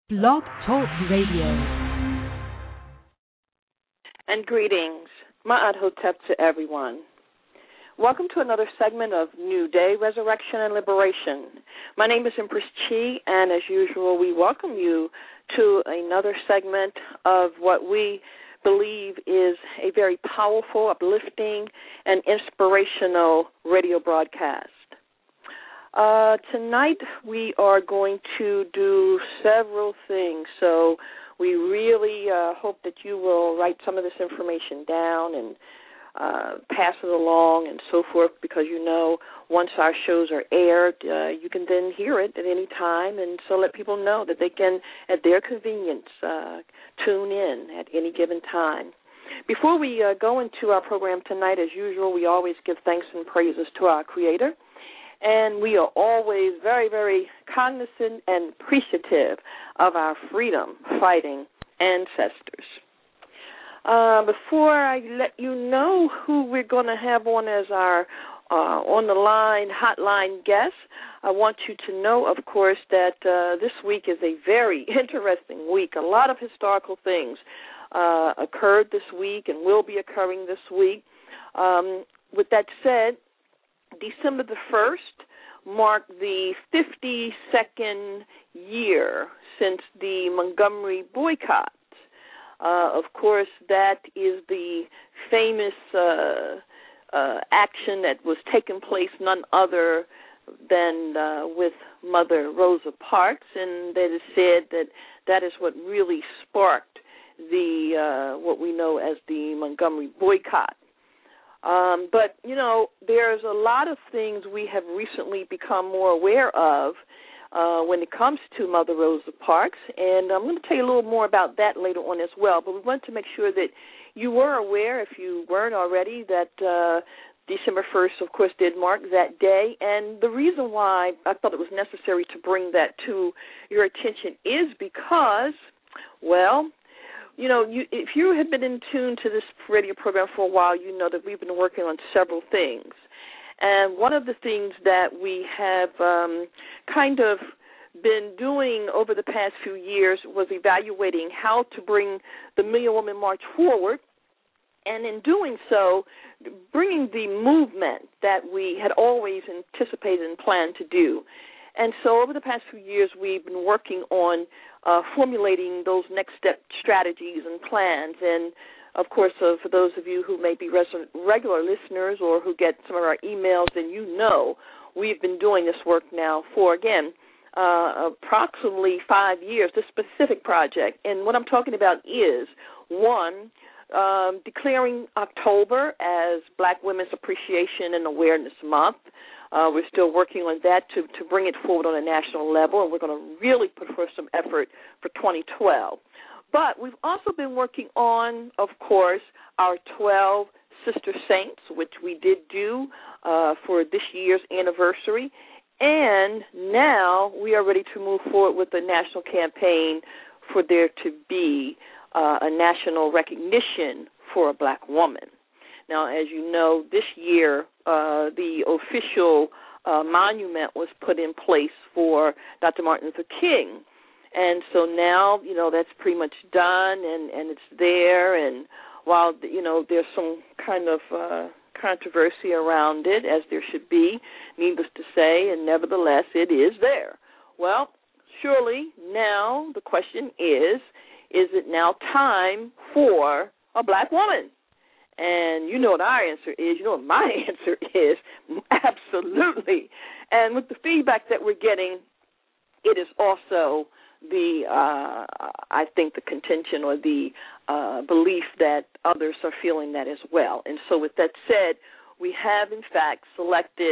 Blog Talk Radio. And greetings, Ma'at Hotep to everyone. Welcome to another segment of New Day, Resurrection, and Liberation. My name is Empress Chi, and as usual, we welcome you to another segment of what we believe is a very powerful, uplifting, and inspirational radio broadcast. Tonight we are going to do several things, so we really hope that you will write some of this information down and pass it along and so forth, because you know once our shows are aired, you can then hear it at any time, and so let people know that they can, at their convenience, tune in at any given time. Before we go into our program tonight, as usual, we always give thanks and praises to our Creator. And we are always very, very cognizant and appreciative of our freedom-fighting ancestors. Before I let you know who we're going to have on as our on-the-line hotline guest, I want you to know, of course, that this week is a very interesting week. A lot of historical things occurred this week and will be occurring this week. With that said, December the 1st marked the 52nd year since the Montgomery boycott. Of course, that is the famous action that was taking place none other than with Mother Rosa Parks, and that is said that that is what really sparked the what we know as the Montgomery boycott. But, you know, there's a lot of things we have recently become more aware of when it comes to Mother Rosa Parks, and I'm going to tell you a little more about that later on as well. But we want to make sure that you were aware, if you weren't already, that December 1st, of course, did mark that day. And the reason why I thought it was necessary to bring that to your attention is because, well, you know, if you have been in tune to this radio program for a while, you know that we've been working on several things. And one of the things that we have kind of been doing over the past few years was evaluating how to bring the Million Woman March forward, and in doing so, bringing the movement that we had always anticipated and planned to do. And so over the past few years, we've been working on formulating those next step strategies and plans. And, of course, for those of you who may be regular listeners or who get some of our emails, then you know we've been doing this work now for, again, approximately 5 years, this specific project. And what I'm talking about is, one, declaring October as Black Women's Appreciation and Awareness Month. We're still working on that to bring it forward on a national level, and we're going to really put forth some effort for 2012. But we've also been working on, of course, our 12 Sister Saints, which we did do for this year's anniversary, and now we are ready to move forward with a national campaign for there to be a national recognition for a Black woman. Now, as you know, this year the official monument was put in place for Dr. Martin Luther King. And so now, you know, that's pretty much done and it's there. And while, you know, there's some kind of controversy around it, as there should be, needless to say, and nevertheless it is there. Well, surely now the question is it now time for a Black woman? And you know what our answer is. You know what my answer is. Absolutely. And with the feedback that we're getting, it is also the, I think, the contention or the belief that others are feeling that as well. And so with that said, we have, in fact, selected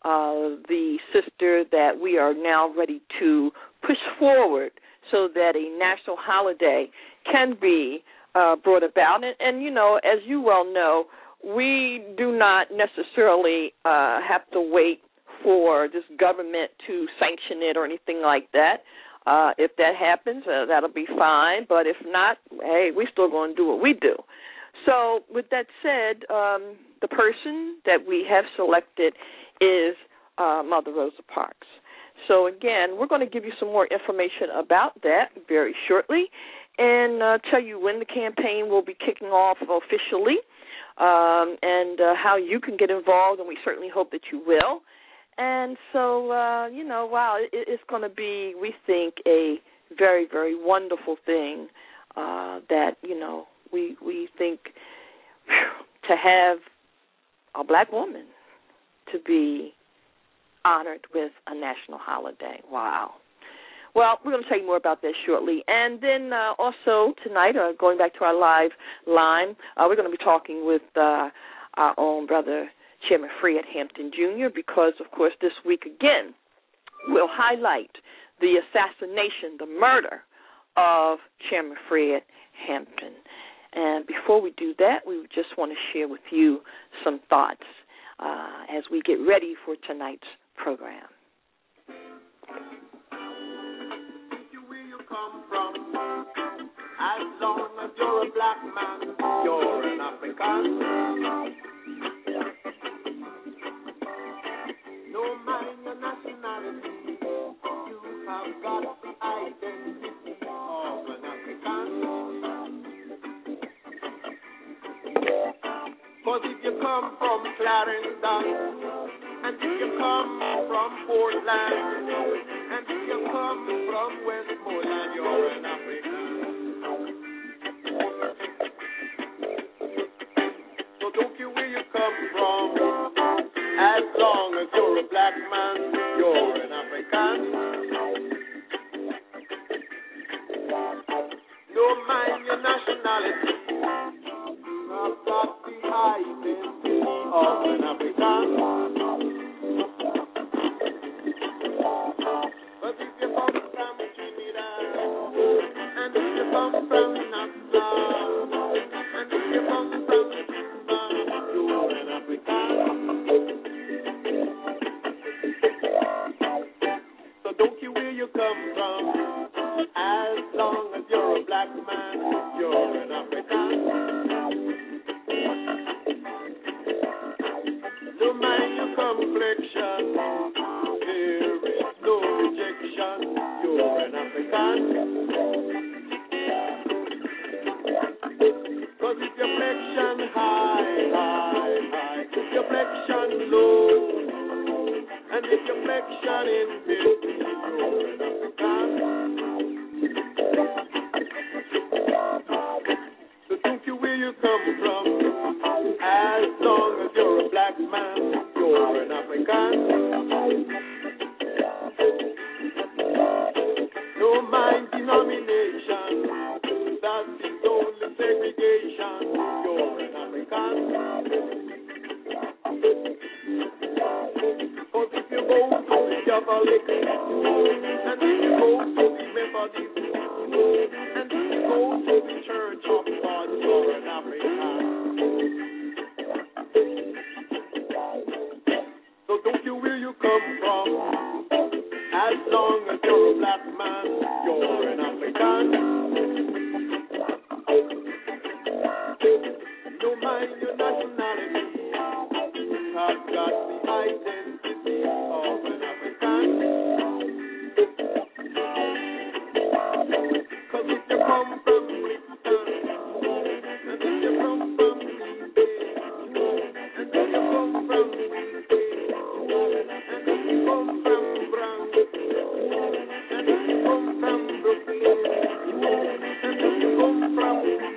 the sister that we are now ready to push forward so that a national holiday can be brought about. And, you know, as you well know, we do not necessarily have to wait for this government to sanction it or anything like that. If that happens, that'll be fine. But if not, hey, we're still going to do what we do. So with that said, the person that we have selected is Mother Rosa Parks. So, again, we're going to give you some more information about that very shortly and tell you when the campaign will be kicking off officially and how you can get involved, and we certainly hope that you will. And so, wow, it's going to be, we think, a very, very wonderful thing that, we think to have a black woman to be honored with a national holiday. Wow. Well, we're going to tell you more about that shortly. And then also tonight, going back to our live line, we're going to be talking with our own brother, Chairman Fred Hampton Jr., because, of course, this week again, we'll highlight the assassination, the murder of Chairman Fred Hampton. And before we do that, we just want to share with you some thoughts as we get ready for tonight's program. Where you come from, as long as you're a black man, you're an African. No mind your nationality, you have got the identity of an African. Cause if you come from Clarendon, and if you come from Portland, and if you come from Westmoreland, you're an African. So don't care where you come from, as long as you're a black man, you're an African. No mind your nationality, I've got the identity of an African. But if you come from Trinidad, and if you come from Nassau, and if you come from Cuba, you're an African. So don't care where you come from, as long as you're a black man, you're an African. No mind your complexion, there is no rejection, you're an African. Cause if your flexion high, if your flexion low, and if your flexion in between, you're an African. So don't care where you come from, as long as you're a black man, you're an African. No mind denomination, that is only segregation, you're an African. Cause if you go to the Catholic, and if you go to the Methodist, and if you go to the Church of God, you're an African. So don't care where you come from, as long as you're a black man, you're an African. No mind your nationality, I've got the identity of an African. Cause if you come from Brixton, and if you come from Queensbay, and if you come from and if you come from Bronx, and if you come from Brooklyn, and if you come from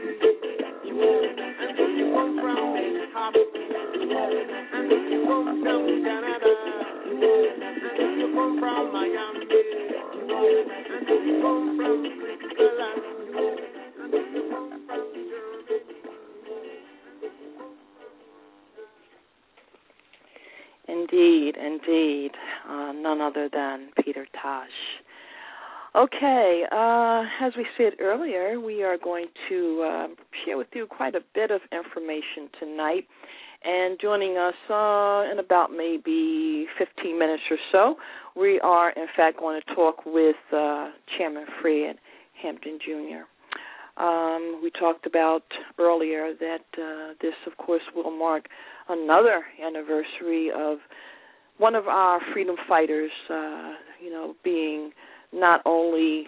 and if you come from Manhattan, and if you come from Canada, and if you come from Miami, and if you come from Switzerland, and if you come from Germany. Indeed, indeed. None other than Peter Tosh. Okay, as we said earlier, we are going to share with you quite a bit of information tonight. And joining us in about maybe 15 minutes or so, we are, in fact, going to talk with Chairman Fred Hampton Jr. We talked about earlier that this, of course, will mark another anniversary of one of our freedom fighters, being not only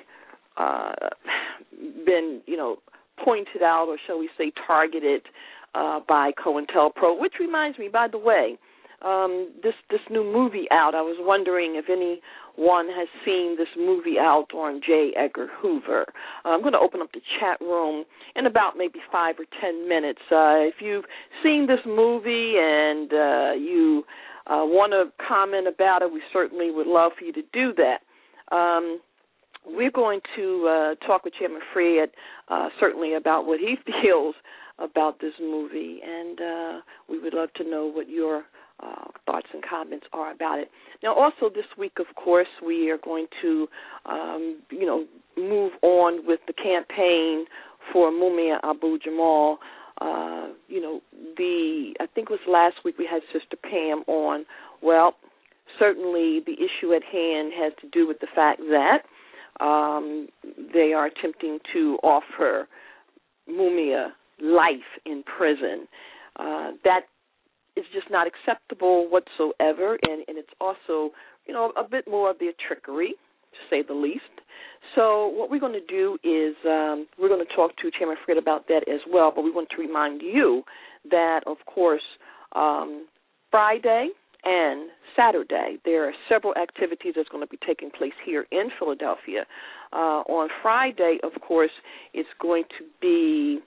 been, pointed out, or shall we say targeted by COINTELPRO, which reminds me, by the way, this new movie out, I was wondering if anyone has seen this movie out on J. Edgar Hoover. I'm going to open up the chat room in about maybe 5 or 10 minutes. If you've seen this movie and you want to comment about it, we certainly would love for you to do that. We're going to talk with Chairman Fred certainly about what he feels about this movie, and we would love to know what your thoughts and comments are about it. Now, also this week, of course, we are going to, move on with the campaign for Mumia Abu-Jamal. I think it was last week we had Sister Pam on. Well, certainly the issue at hand has to do with the fact that they are attempting to offer Mumia life in prison. That is just not acceptable whatsoever, and it's also, a bit more of their trickery, to say the least. So what we're going to do is we're going to talk to Chairman Fred about that as well, but we want to remind you that, of course, Friday and Saturday, there are several activities that's going to be taking place here in Philadelphia. On Friday, of course, it's going to be,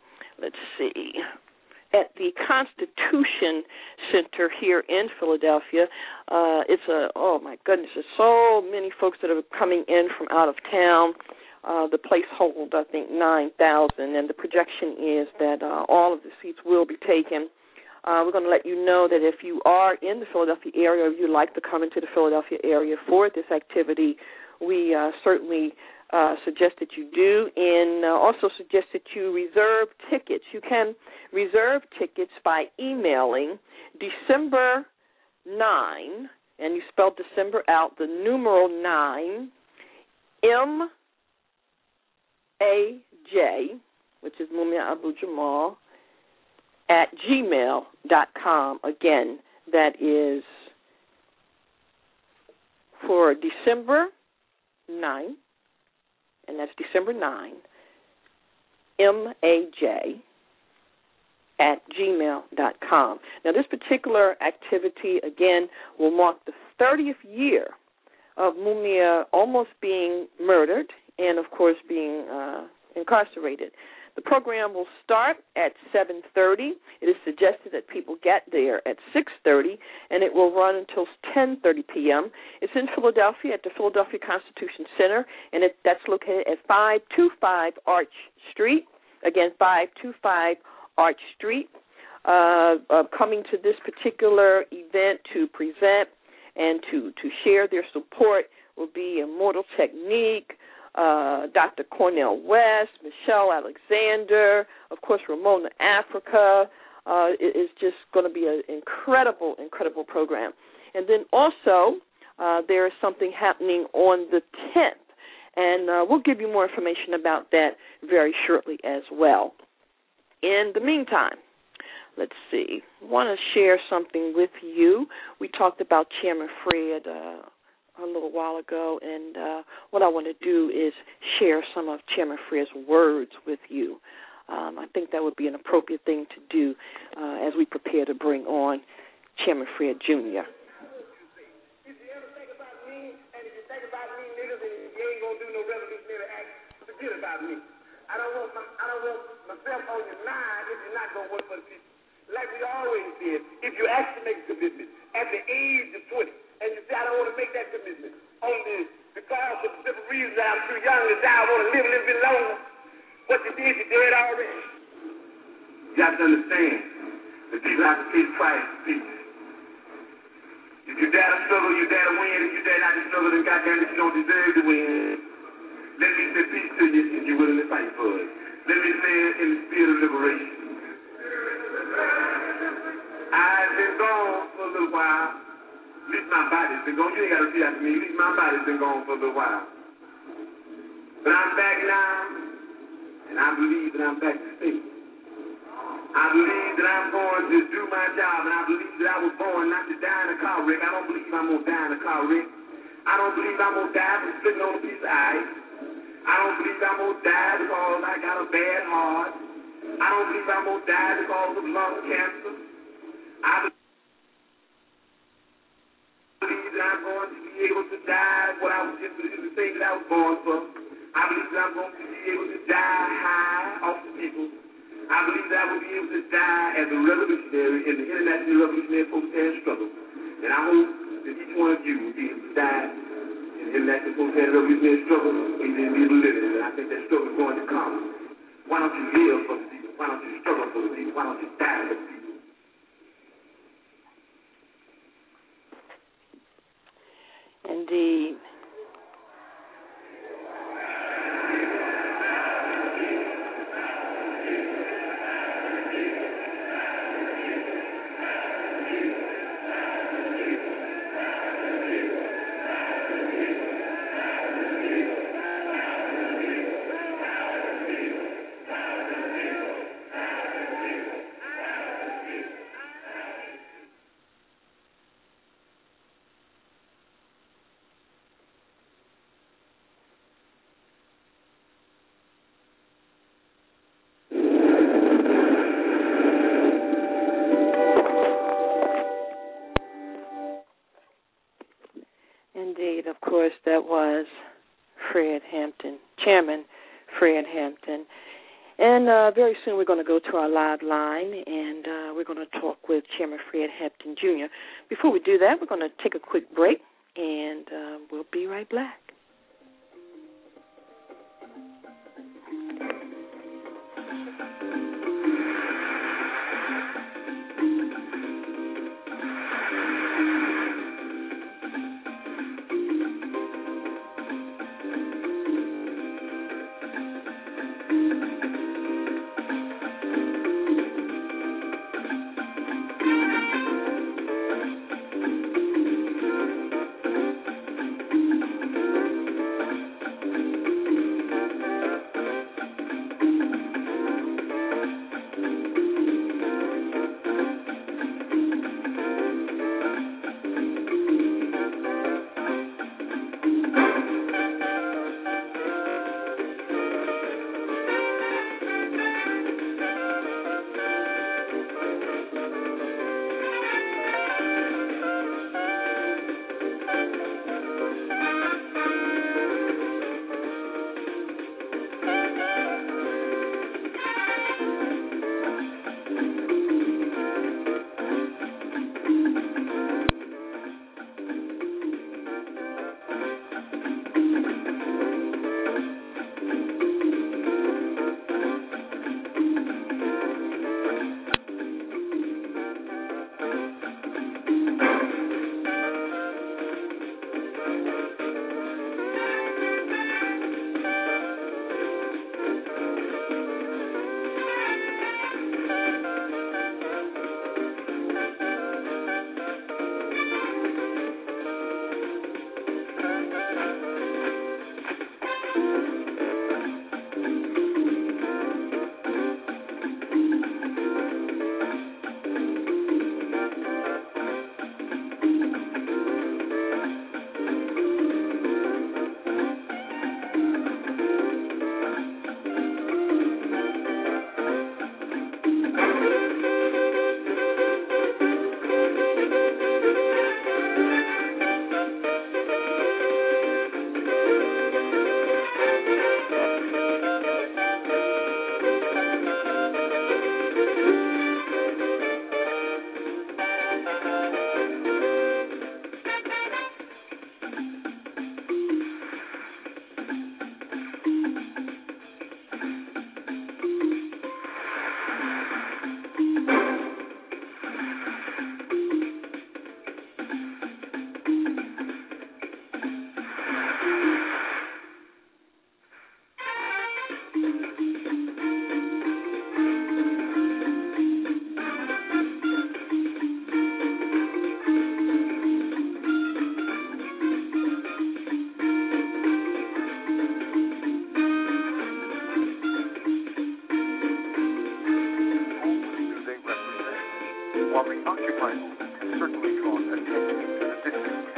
at the Constitution Center here in Philadelphia. Oh my goodness, there's so many folks that are coming in from out of town. The place holds, I think, 9,000, and the projection is that all of the seats will be taken. We're going to let you know that if you are in the Philadelphia area, or you'd like to come into the Philadelphia area for this activity, we certainly suggest that you do, and also suggest that you reserve tickets. You can reserve tickets by emailing December 9, and you spell December out, the numeral 9, MAJ, which is Mumia Abu-Jamal, at gmail.com. Again, that is for December 9, and that's December 9, MAJ, at gmail.com. Now, this particular activity, again, will mark the 30th year of Mumia almost being murdered and, of course, being incarcerated. The program will start at 7:30. It is suggested that people get there at 6:30, and it will run until 10:30 p.m. It's in Philadelphia at the Philadelphia Constitution Center, and that's located at 525 Arch Street. Again, 525 Arch Street. Coming to this particular event to present and to share their support will be Immortal Technique, Dr. Cornel West, Michelle Alexander, of course, Ramona Africa. It is just going to be an incredible, incredible program. And then also there is something happening on the 10th, and we'll give you more information about that very shortly as well. In the meantime, let's see, I want to share something with you. We talked about Chairman Fred a little while ago, and what I want to do is share some of Chairman Fred's words with you. I think that would be an appropriate thing to do as we prepare to bring on Chairman Fred Jr. If you ever think about me, and if you think about me, niggas, and you ain't gonna do no revolutionary act, forget about me. I don't want myself on your mind if you're not gonna work for the people. Like we always did, if you actually make a commitment at the age of 20, and you say, I don't want to make that commitment only because of the simple reason that I'm too young to die, I want to live a little bit longer. What you did, you did already. You have to understand that people have to pay the price for people. If you dare to struggle, you dare to win. If you dare not to struggle, then goddamn it, you don't deserve to win. Let me say peace to you if you're willing to fight for it. Let me say it in the spirit of liberation. I've been gone for a little while. At least my body's been gone. You ain't got to see after me. At least my body's been gone for a little while. But I'm back now, and I believe that I'm back to stay. I believe that I'm going to do my job, and I believe that I was born not to die in a car wreck. I don't believe I'm going to die in a car wreck. I don't believe I'm going to die from sitting on a piece of ice. I don't believe I'm going to die because I got a bad heart. I don't believe I'm going to die because of lung cancer. I believe that I'm going to be able to die what I was just the thing that I was born for. I believe that I'm going to be able to die high off the people. I believe that I will be able to die as a revolutionary in the international revolutionary protest struggle. And I hope that each one of you will be able to die in the international protest revolutionary struggle and then be able to live in it. And I think that struggle is going to come. Why don't you live for the people? Why don't you struggle for the people? Why don't you die for the people? Indeed. Indeed, of course, that was Fred Hampton, Chairman Fred Hampton. And very soon we're going to go to our live line, and we're going to talk with Chairman Fred Hampton, Jr. Before we do that, we're going to take a quick break, and we'll be right back. While the occupying movement has certainly drawn attention to the distance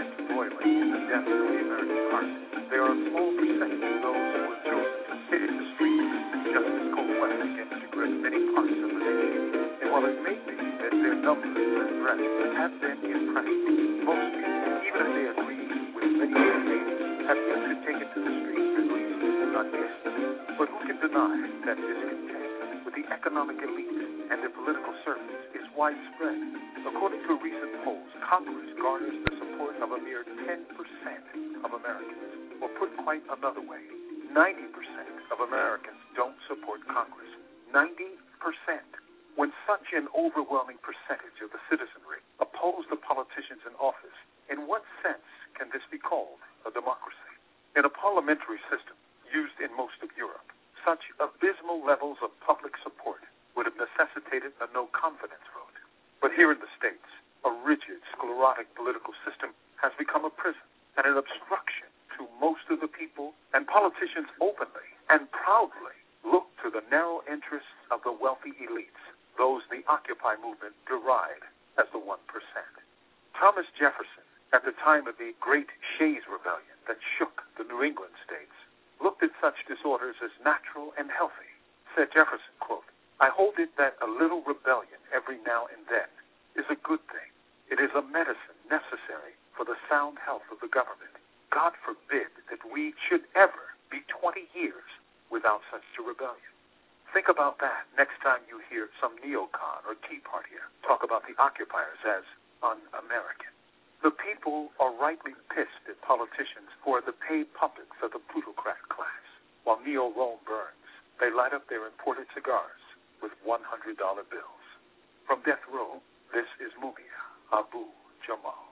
west against the grid many parts of the nation. And while it may be that their numbers and breadth have been impressive, most people, even if they agree with many of their neighbors, have yet to take it to the streets, at least not yet. But who can deny that discontent with the economic elite and their political servants is widespread? According to a recent poll, Congress garners the support of a mere 10% of Americans. Or put quite another way, 90% of Americans don't support Congress. 90%. When such an overwhelming percentage of the citizenry oppose the politicians in office, in what sense can this be called a democracy? In a parliamentary system used in most of Europe, such abysmal levels of public support would have necessitated a no-confidence vote. But here in the States, a rigid, sclerotic political system has become a prison and an obstruction to most of the people, and politicians openly and proudly look to the narrow interests of the wealthy elites, those the Occupy movement deride as the 1%. Thomas Jefferson, at the time of the Great Shays Rebellion that shook the New England states, looked at such disorders as natural and healthy. Said Jefferson, quote, "I hold it that a little rebellion every now and then is a good thing. It is a medicine necessary for the sound health of the government. God forbid that we should ever be 20 years without such a rebellion." Think about that next time you hear some neocon or Tea Partier talk about the occupiers as un-American. The people are rightly pissed at politicians who are the paid puppets of the plutocrat class. While Neo-Rome burns, they light up their imported cigars with $100 bills. From Death Row, this is Mumia Abu-Jamal.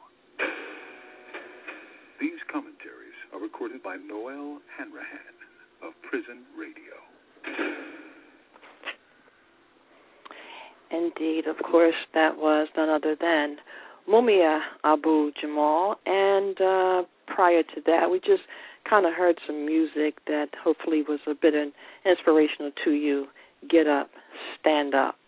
These commentaries are recorded by Noel Hanrahan of Prison Radio. Indeed, of course, that was none other than Mumia Abu-Jamal. And prior to that, we just kind of heard some music that hopefully was a bit inspirational to you. Get up, stand up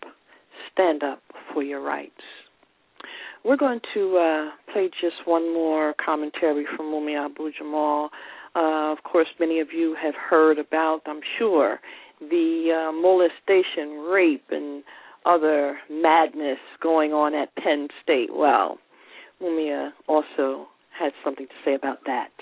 for your rights. We're going to play just one more commentary from Mumia Abu-Jamal. Of course, many of you have heard about, I'm sure, the molestation, rape, and other madness going on at Penn State. Well, Mumia also had something to say about that.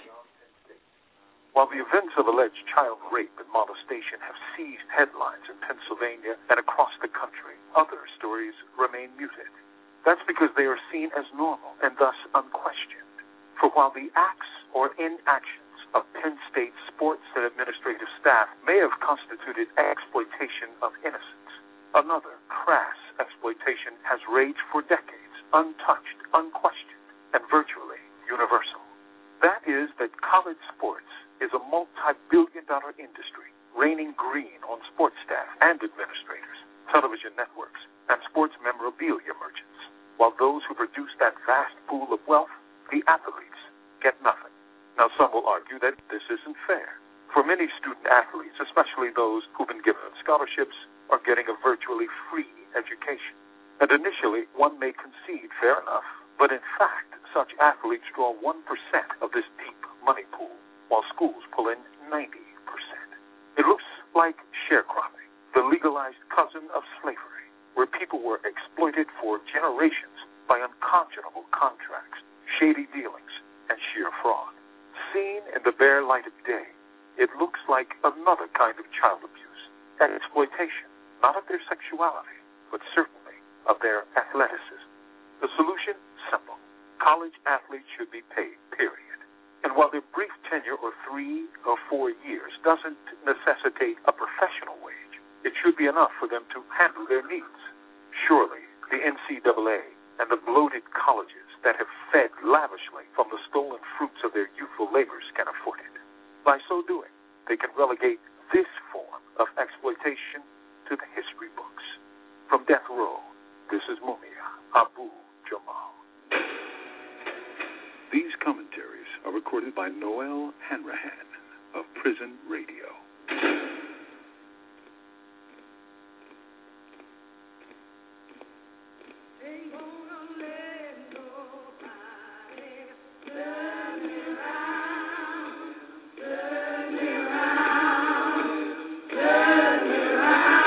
While the events of alleged child rape and molestation have seized headlines in Pennsylvania and across the country, other stories remain muted. That's because they are seen as normal and thus unquestioned. For while the acts or inactions of Penn State sports and administrative staff may have constituted exploitation of innocence, another crass exploitation has raged for decades, untouched, unquestioned, and virtually universal. That is that college sports is a multi-billion-dollar industry, raining green on sports staff and administrators, television networks, and sports memorabilia merchants, while those who produce that vast pool of wealth, the athletes, get nothing. Now, some will argue that this isn't fair. For many student athletes, especially those who've been given scholarships, are getting a virtually free education. And initially, one may concede, fair enough, but in fact, such athletes draw 1% of this deep money pool, while schools pull in 90%. It looks like sharecropping, the legalized cousin of slavery, where people were exploited for generations by unconscionable contracts, shady dealings, and sheer fraud. Seen in the bare light of day, it looks like another kind of child abuse, exploitation, not of their sexuality, but certainly of their athleticism. The solution? Simple. College athletes should be paid, period. And while their brief tenure of 3 or 4 years doesn't necessitate a professional wage, it should be enough for them to handle their needs. Surely, the NCAA and the bloated colleges that have fed lavishly from the stolen fruits of their youthful labors can afford it. By so doing, they can relegate this form of exploitation to the history books. From Death Row, this is Mumia Abu-Jamal. These commentaries are recorded by Noel Hanrahan of Prison Radio. Turn me around,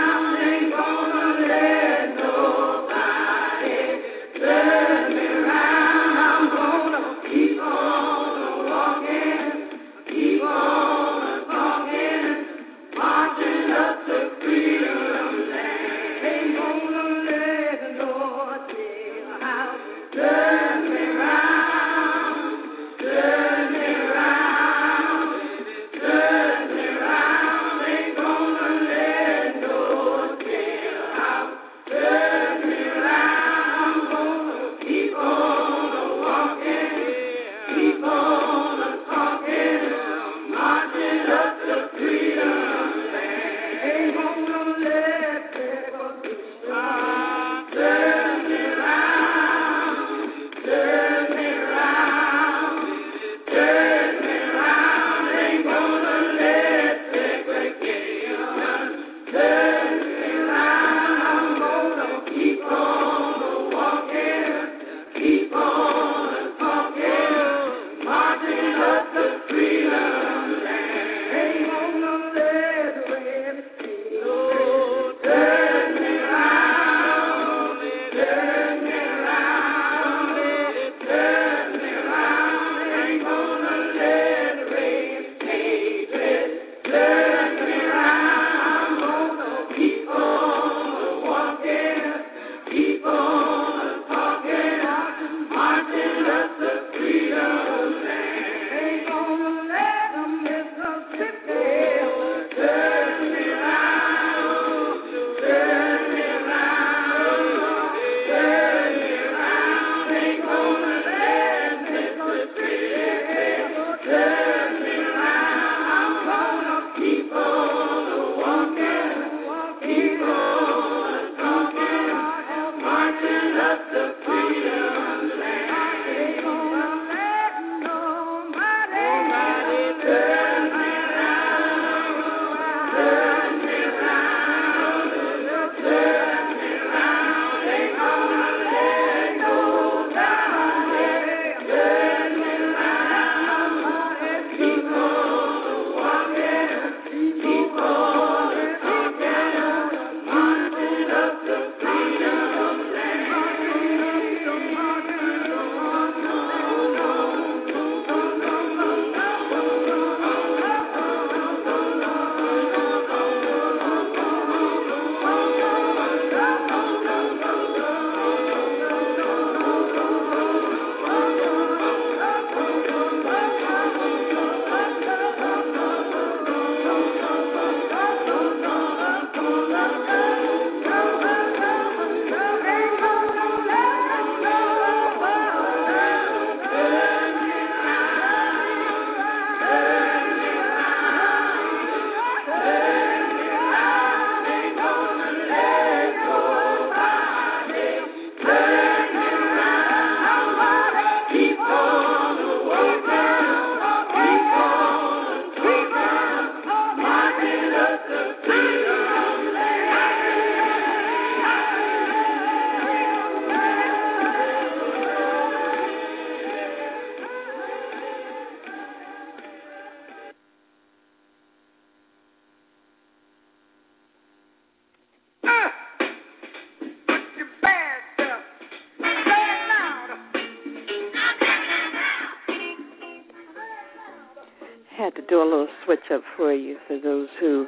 Had to do a little switch up for you for those who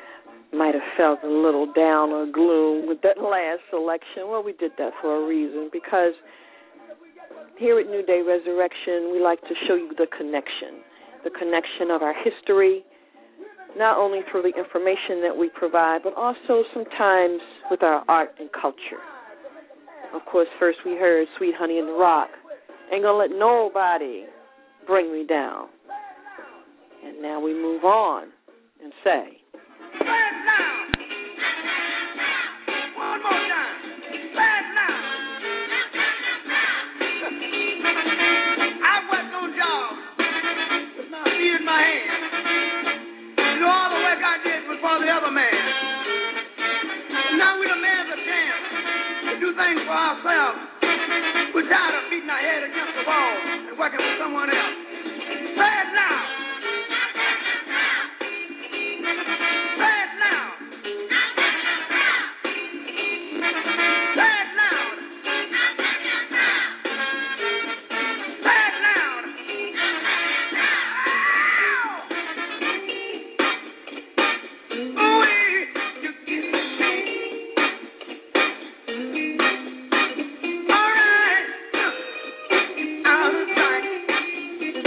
might have felt a little down or gloom with that last selection. Well, we did that for a reason, because here at New Day Resurrection, we like to show you the connection of our history, not only through the information that we provide, but also sometimes with our art and culture. Of course, first we heard Sweet Honey in the Rock. Ain't gonna let nobody bring me down. And now we move on and say, Last now. One more time. Last now. I wasn't on job with my feet in my hand. You know, all the work I did was for the other man. Now we the man's a chance to do things for ourselves. We're tired of beating our head against the wall and working for someone else. Say it now. Say it now. Say it loud. Say it loud. Ooh-wee, you get me. All right. Out of sight.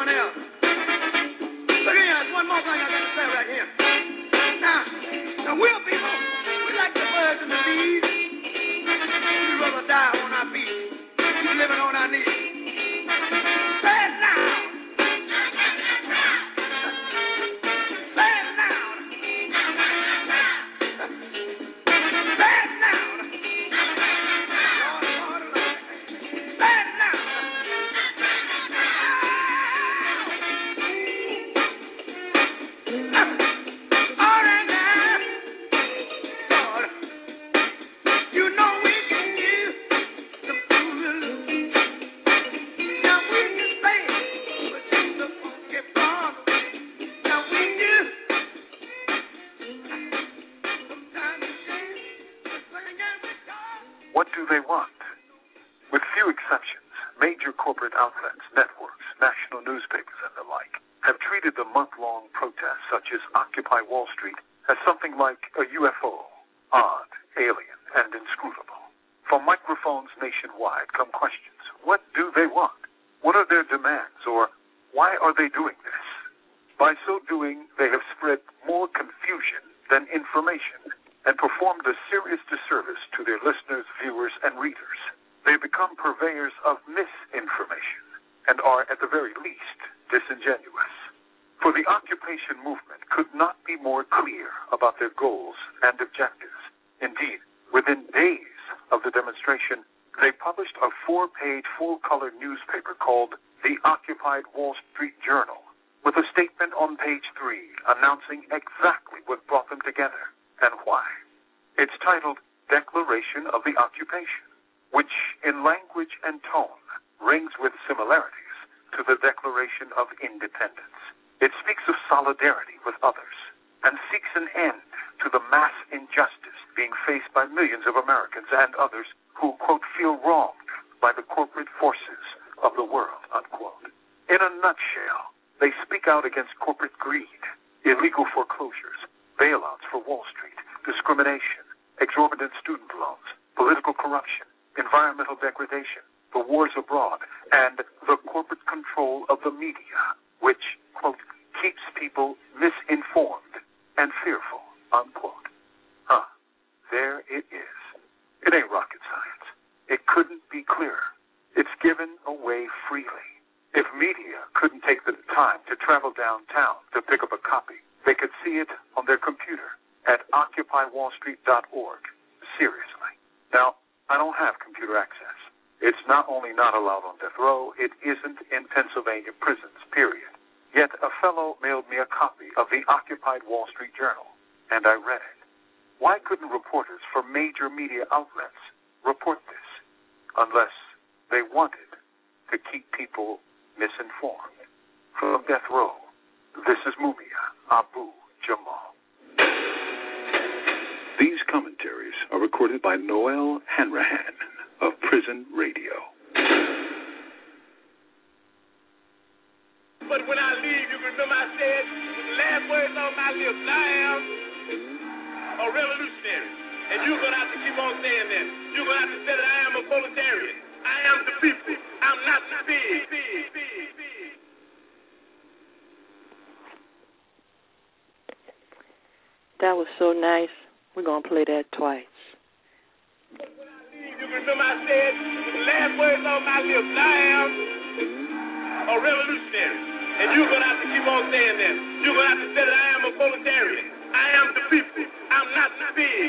someone else. Look here, there's one more thing I got to say right here. Now we're people, we like the birds and the bees. We'd rather die on our feet than living on our knees. Say it now. Say it now. Say it now. Say it now. All right now. Lord, you know we can use the food. Now we can say it, but you the funky part. Now we do. Sometimes we say, sing and we talk. What do they want? With few exceptions, major corporate outlets, networks, national newspapers, and the like have treated the month-long protests such as Occupy Wall Street as something like a UFO, odd, alien, and inscrutable. From microphones nationwide come questions. What do they want? What are their demands, or why are they doing this? By so doing, they have spread more confusion than information and performed a serious disservice to their listeners, viewers, and readers. They become purveyors of misinformation and are, at the very least, disingenuous. For the occupation movement could not be more clear about their goals and objectives. Indeed, within days of the demonstration, they published a 4-page full-color newspaper called the Occupied Wall Street Journal, with a statement on page 3 announcing exactly what brought them together and why. It's titled Declaration of the Occupation, which in language and tone rings with similarities to the Declaration of Independence. It speaks of solidarity with others and seeks an end to the mass injustice being faced by millions of Americans and others who, quote, feel wronged by the corporate forces of the world, unquote. In a nutshell, they speak out against corporate greed, illegal foreclosures, bailouts for Wall Street, discrimination, exorbitant student loans, political corruption, environmental degradation, the wars abroad, and the corporate control of the media, which, quote, keeps people misinformed and fearful, unquote. There it is. It ain't rocket science. It couldn't be clearer. It's given away freely. If media couldn't take the time to travel downtown to pick up a copy, they could see it on their computer at OccupyWallStreet.org. Seriously. Now, I don't have computer access. It's not only not allowed on death row, it isn't in Pennsylvania prisons, period. Yet a fellow mailed me a copy of the Occupied Wall Street Journal, and I read it. Why couldn't reporters for major media outlets report this, unless they wanted to keep people misinformed? From death row, this is Mumia Abu Jamal. These commentaries are recorded by Noel Hanrahan of Prison Radio. But when I leave, you remember I said, the last words on my lips, I am a revolutionary. And you're going to have to keep on saying that. You're going to have to say that I am a proletarian. I am the people. I'm not the pig. That was so nice. We're going to play that twice. You remember I said, the last words on my lips, I am a revolutionary. And you're going to have to keep on saying that. You're going to have to say that I am a proletarian. I am the people. I'm not the pig.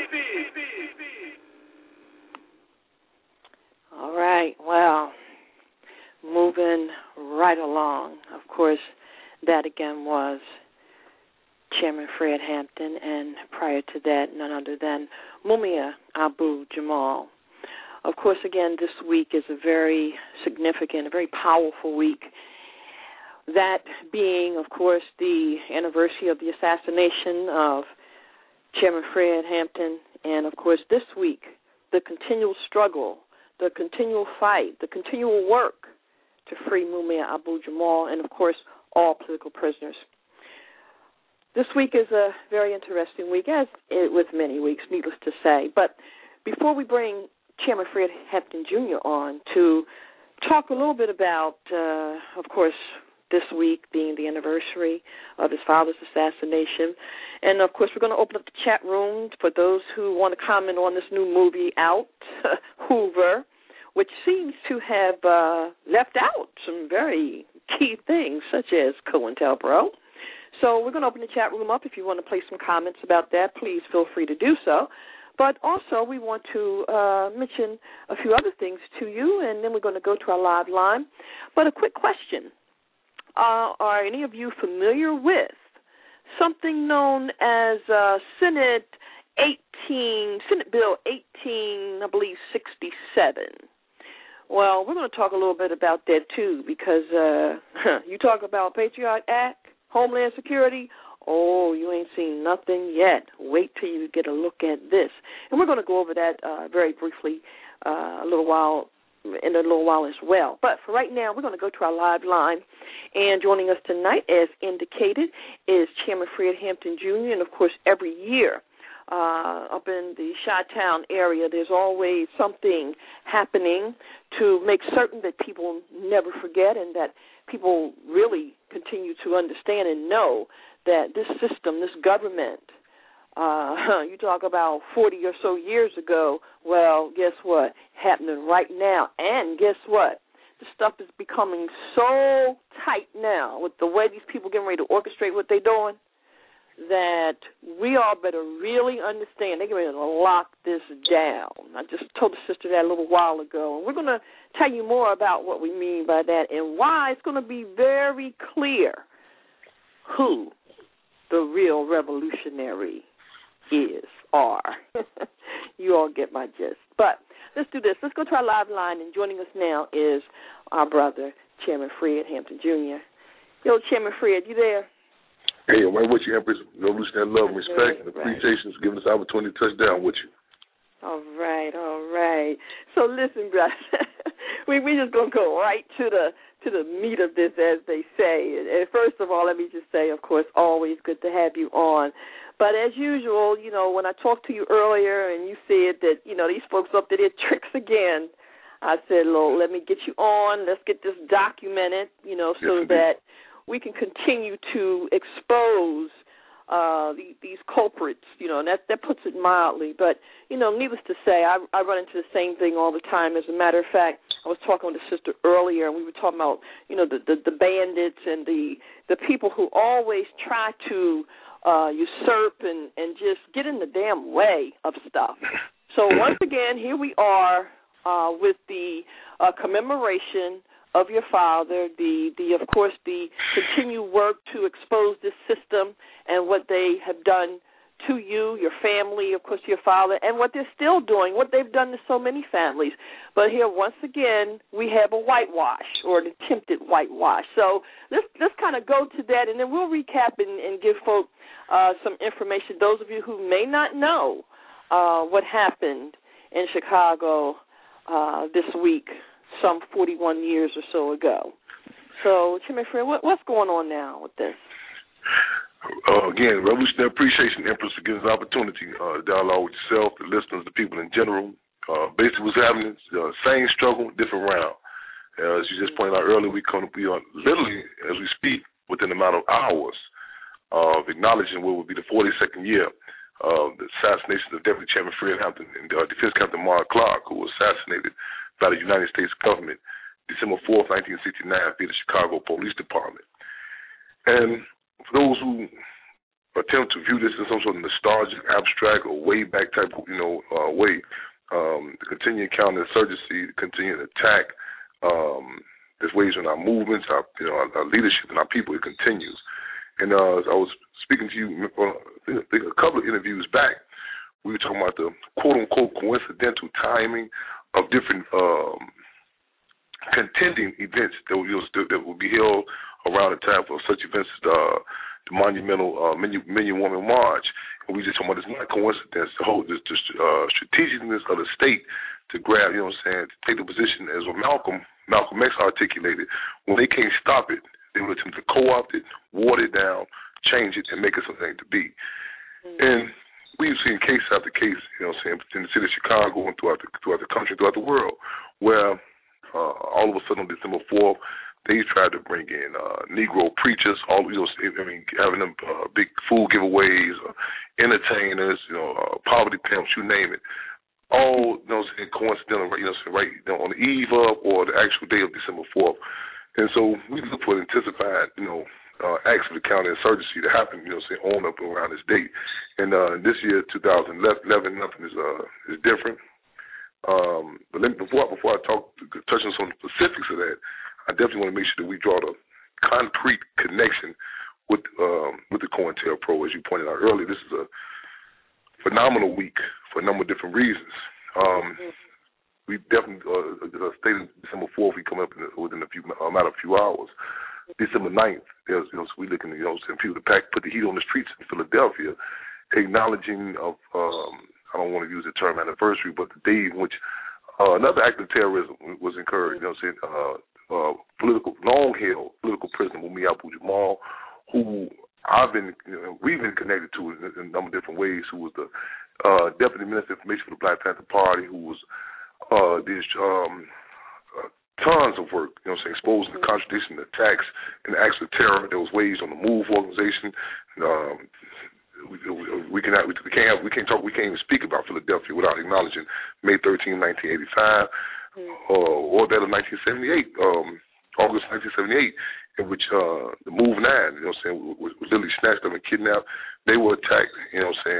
All right. Well, moving right along. Of course, that again was Chairman Fred Hampton, and prior to that, none other than Mumia Abu Jamal. Of course, again, this week is a very significant, a very powerful week. That being, of course, the anniversary of the assassination of Chairman Fred Hampton, and, of course, this week, the continual struggle, the continual fight, the continual work to free Mumia Abu Jamal and, of course, all political prisoners. This week is a very interesting week, as with many weeks, needless to say. But before we bring Chairman Fred Hampton Jr. on to talk a little bit about, of course, this week being the anniversary of his father's assassination. And, of course, we're going to open up the chat room for those who want to comment on this new movie out, Hoover, which seems to have left out some very key things, such as COINTELPRO. So we're going to open the chat room up. If you want to place some comments about that, please feel free to do so. But also we want to mention a few other things to you, and then we're going to go to our live line. But a quick question. Are any of you familiar with something known as Senate Bill 18, I believe, 67? Well, we're going to talk a little bit about that, too, because you talk about Patriot Act, Homeland Security. Oh, you ain't seen nothing yet. Wait till you get a look at this. And we're going to go over that very briefly in a little while as well. But for right now, we're going to go to our live line. And joining us tonight, as indicated, is Chairman Fred Hampton Jr. And, of course, every year up in the Chi-Town area, there's always something happening to make certain that people never forget and that people really continue to understand and know that this system, this government, you talk about 40 or so years ago, well, guess what? Happening right now. And guess what? This stuff is becoming so tight now with the way these people getting ready to orchestrate what they're doing that we all better really understand. They're getting ready to lock this down. I just told the sister that a little while ago. And we're going to tell you more about what we mean by that and why it's going to be very clear who the real revolutionary are. You all get my gist. But let's do this. Let's go to our live line, and joining us now is our brother, Chairman Fred Hampton Jr. Yo, Chairman Fred, you there? Hey, I'm right with you, Empress. Revolutionary love and respect and appreciation for giving us the opportunity to touch down with you. All right. So listen, brother, we just going to go right to the meat of this, as they say. And first of all, let me just say, of course, always good to have you on. But as usual, you know, when I talked to you earlier and you said that, you know, these folks up to their tricks again, I said, Lord, let me get you on. Let's get this documented, you know, so that we can continue to expose these culprits, you know, and that puts it mildly. But, you know, needless to say, I run into the same thing all the time. As a matter of fact, I was talking with a sister earlier, and we were talking about, you know, the bandits and the people who always try to usurp and just get in the damn way of stuff. So once again, here we are with the commemoration of your father, of course, the continued work to expose this system and what they have done to you, your family, of course, your father, and what they're still doing, what they've done to so many families. But here, once again, we have a whitewash or an attempted whitewash. So let's kind of go to that, and then we'll recap and give folk some information. Those of you who may not know what happened in Chicago this week, some 41 years or so ago. So, Chairman Fred, what's going on now with this? Again, revolutionary appreciation, Empress, for giving us the opportunity to dialogue with yourself, the listeners, the people in general. Basically what's happening, same struggle, different round. As you just pointed out earlier, we are literally, as we speak, within a matter of hours of acknowledging what would be the 42nd year of the assassination of Deputy Chairman Fred Hampton and Defense Captain Mark Clark, who was assassinated by the United States government December 4th, 1969, via the Chicago Police Department. And for those who attempt to view this in some sort of nostalgic, abstract, or way back type of, way, the continuing counterinsurgency, the continuing attack, there's waves in our movements, our leadership, and our people. It continues. And as I was speaking to you, I think a couple of interviews back, we were talking about the quote-unquote coincidental timing of different contending events that will be held around the time for such events as the monumental Million Woman March. And we just talking about it's not a coincidence, the strategicness of the state to grab, to take the position as what Malcolm X articulated. When they can't stop it, they will attempt to co-opt it, water it down, change it, and make it something to be. Mm-hmm. And we've seen case after case, in the city of Chicago and throughout the country, throughout the world, where all of a sudden on December 4th, They tried to bring in Negro preachers, having them big food giveaways, entertainers, poverty pimps, you name it. All, coincidental, right on the eve of or the actual day of December 4th. And so we look for intensified, acts of the county insurgency to happen, on up around this date. And this year, 2011, nothing is different. But before I touch on some specifics of that, I definitely want to make sure that we draw the concrete connection with the COINTELPRO. As you pointed out earlier, this is a phenomenal week for a number of different reasons. We definitely stated December 4th. We come up within a matter of a few hours. December 9th, we looking send people to put the heat on the streets in Philadelphia, acknowledging of I don't want to use the term anniversary, but the day in which another act of terrorism was incurred. Long-held political prisoner Mumia Abu-Jamal, who we've been connected to in a number of different ways, who was the Deputy Minister of Information for the Black Panther Party, who was did tons of work, exposing the contradiction, the attacks, and the acts of terror that was waged on the MOVE organization. We can't even speak about Philadelphia without acknowledging May 13, 1985, or that of 1978, August 1978, in which the MOVE 9, was literally snatched up and kidnapped. They were attacked, and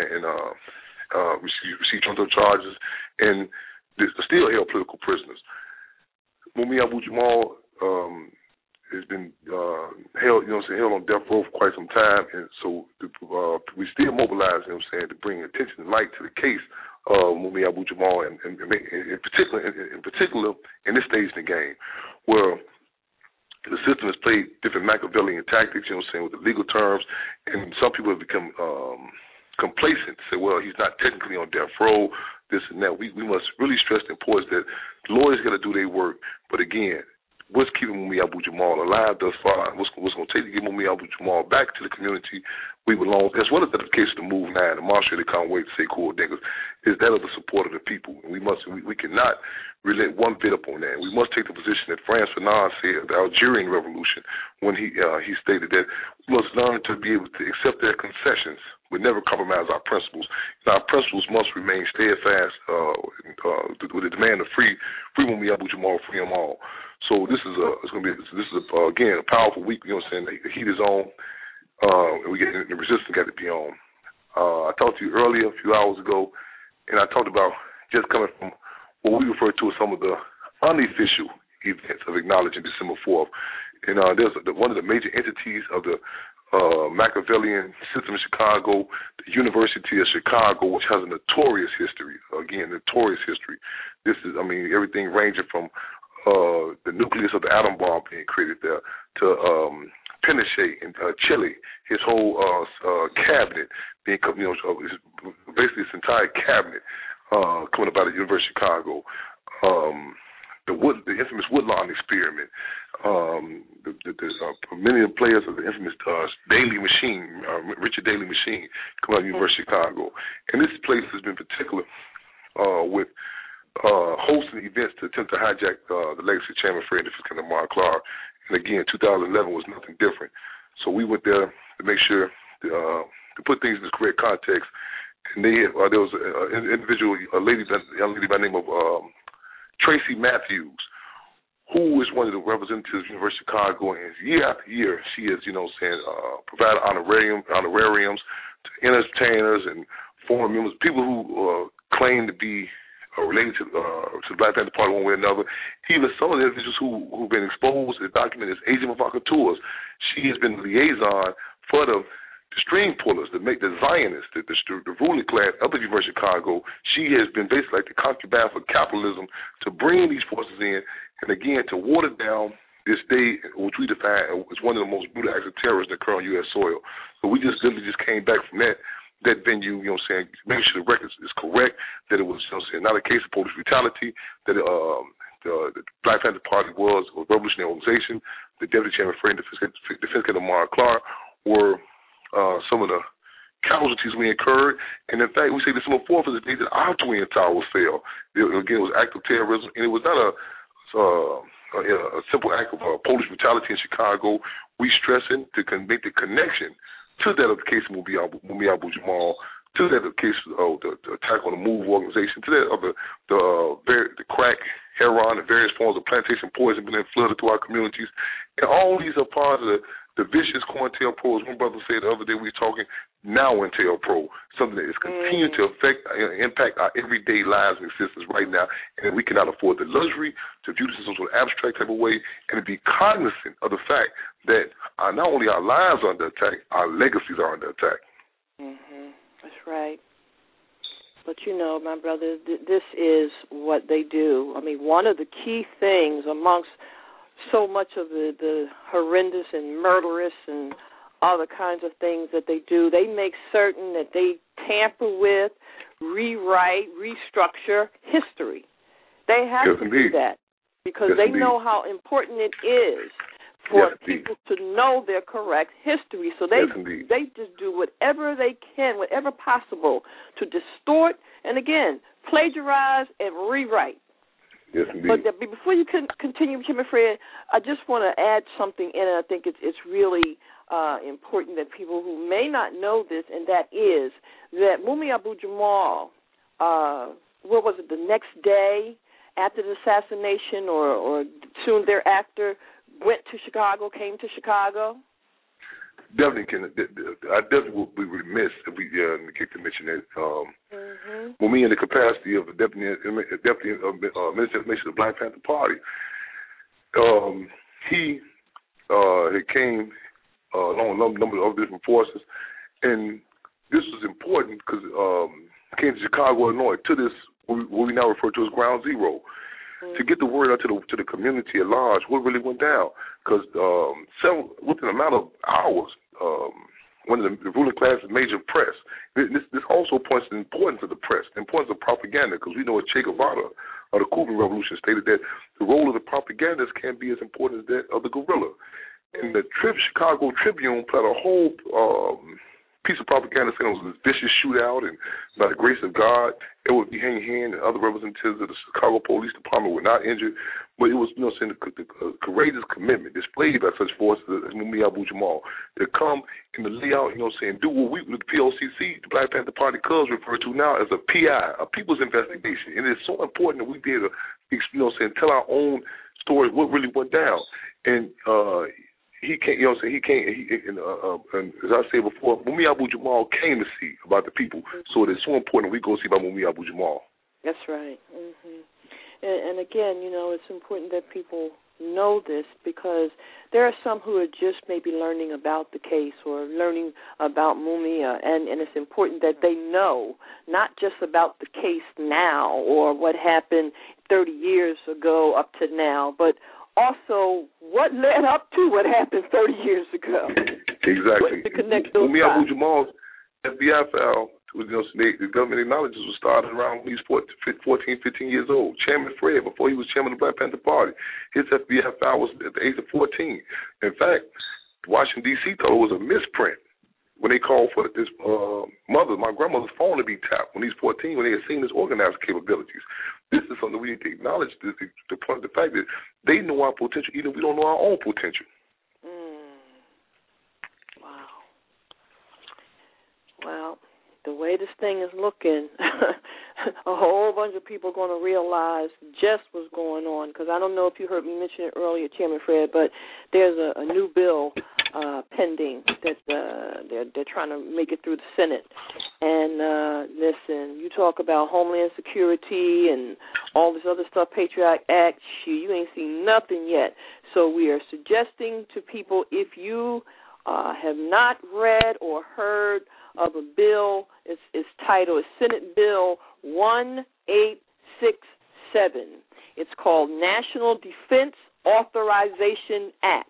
received trumped-up charges, and still held political prisoners. Mumia Abu-Jamal has been held on death row for quite some time, and so we still mobilize, to bring attention and light to the case of Mumia Abu-Jamal, and in particular in this stage in the game, where the system has played different Machiavellian tactics, with the legal terms, and some people have become complacent, say, well, he's not technically on death row, this and that. We must really stress the importance that lawyers got to do their work, but again, what's keeping Mumia Abu-Jamal alive thus far, and what's going to take to get Mumia Abu-Jamal back to the community we belong, as well as the case of the MOVE 9, the Marshall they can't wait to say cool niggas, is that of the support of the people. And we cannot relent one bit upon that. We must take the position that Frantz Fanon said, the Algerian Revolution, when he stated that we must learn to be able to accept their concessions, but never compromise our principles. And our principles must remain steadfast with the demand of free Mumia Abu-Jamal, free them all. So this is again a powerful week. The heat is on, and the resistance got to be on. I talked to you earlier, a few hours ago, and I talked about just coming from what we refer to as some of the unofficial events of acknowledging December 4th. And there's one of the major entities of the Machiavellian system in Chicago, the University of Chicago, which has a notorious history. This is, everything ranging from the nucleus of the atom bomb being created there to Pinochet in Chile, his whole cabinet being, basically his entire cabinet coming about at the University of Chicago. The infamous Woodlawn experiment. Many of the players of the infamous Daley Machine, Richard Daley Machine, come out of the University of Chicago. And this place has been particular with hosting events to attempt to hijack the legacy of Chairman Fred and Lamar Clark. And again, 2011 was nothing different. So we went there to make sure to put things in the correct context. And there was an individual, a young lady by the name of Tracy Matthews, who is one of the representatives of the University of Chicago, and year after year she has, provided honorariums to entertainers and foreign members, people who claim to be related to the Black Panther Party one way or another. Even some of the individuals who've been exposed and documented as agent provocateurs. She has been the liaison for the string pullers, the Zionists, the ruling class of the University of Chicago. She has been basically like the concubine for capitalism to bring these forces in, and again to water down this day, which we define as one of the most brutal acts of terrorism that occur on U.S. soil. So we just literally came back from that venue, make sure the record is correct, that it was, not a case of police brutality, that the Black Panther Party was a revolutionary organization. The Deputy Chairman Fred and Defense Secretary Lamar Clark were some of the casualties we incurred, and in fact, we say December 4th is the day that our Twin Towers fell. Again, it was an act of terrorism, and it was not a simple act of police brutality in Chicago. We stressing to make the connection to that of the case of Mumia Abu Jamal, to that of the case of the attack on the MOVE organization, to that of the crack, heroin, and various forms of plantation poison being flooded through our communities. And all these are part of the vicious COINTELPRO, as one brother said the other day we were talking, now INTELPRO, something that is continuing to impact our everyday lives and existence right now, and we cannot afford the luxury to view this in some sort of abstract type of way and to be cognizant of the fact that not only our lives are under attack, our legacies are under attack. Mm-hmm. That's right. But, my brother, this is what they do. I mean, one of the key things amongst so much of the horrendous and murderous and other kinds of things that they do, they make certain that they tamper with, rewrite, restructure history. They have to do that because they know how important it is for people to know their correct history. So they just do whatever they can, whatever possible, to distort and, again, plagiarize and rewrite. Yes, indeed. But before you continue, Kim and Fred, I just want to add something in, and I think it's really important that people who may not know this, and that is that Mumia Abu Jamal, what was it, the next day after the assassination or soon thereafter, went to Chicago, came to Chicago? I definitely would be remiss if we get to mention that. When we in the capacity of the Deputy Minister of Information of the Black Panther Party, he came along a number of different forces, and this was important because came to Chicago, Illinois, to this what we now refer to as Ground Zero. To get the word out to the community at large, what really went down? Because within a matter of hours, one of the ruling class's major press. This also points to the importance of the press, the importance of propaganda, because we know Che Guevara of the Cuban Revolution stated that the role of the propagandist can be as important as that of the guerrilla. And the Chicago Tribune played a whole piece of propaganda saying it was a vicious shootout, and by the grace of God, Edward B. Hand and other representatives of the Chicago Police Department were not injured. But it was, saying the courageous commitment displayed by such forces as Mumia Abu Jamal to come and to lay out, do what we, the POCC, the Black Panther Party Cubs, refer to now as a PI, a people's investigation. And it's so important that we be able to, tell our own story, what really went down. And he can't, and as I said before, Mumia Abu Jamal came to see about the people. So it is so important we go see about Mumia Abu Jamal. That's right. And again, it's important that people know this because there are some who are just maybe learning about the case or learning about Mumia, and it's important that they know not just about the case now or what happened 30 years ago up to now, but also what led up to what happened 30 years ago. Exactly. To connect those Mumia Abu Jamal's FBI file, the government acknowledges was started around when he was 14, 15 years old. Chairman Fred, before he was chairman of the Black Panther Party, his FBI file was at the age of 14. In fact, Washington, D.C. thought it was a misprint when they called for this my grandmother's phone to be tapped when he was 14, when they had seen his organizing capabilities. This is something we need to acknowledge, the fact that they know our potential, even if we don't know our own potential. Wow. Well, the way this thing is looking, a whole bunch of people are going to realize just what's going on. Because I don't know if you heard me mention it earlier, Chairman Fred, but there's a new bill pending that they're trying to make it through the Senate. And listen, you talk about Homeland Security and all this other stuff, Patriot Act, you ain't seen nothing yet. So we are suggesting to people, if you have not read or heard of a bill, it's titled Senate Bill 1867. It's called National Defense Authorization Act.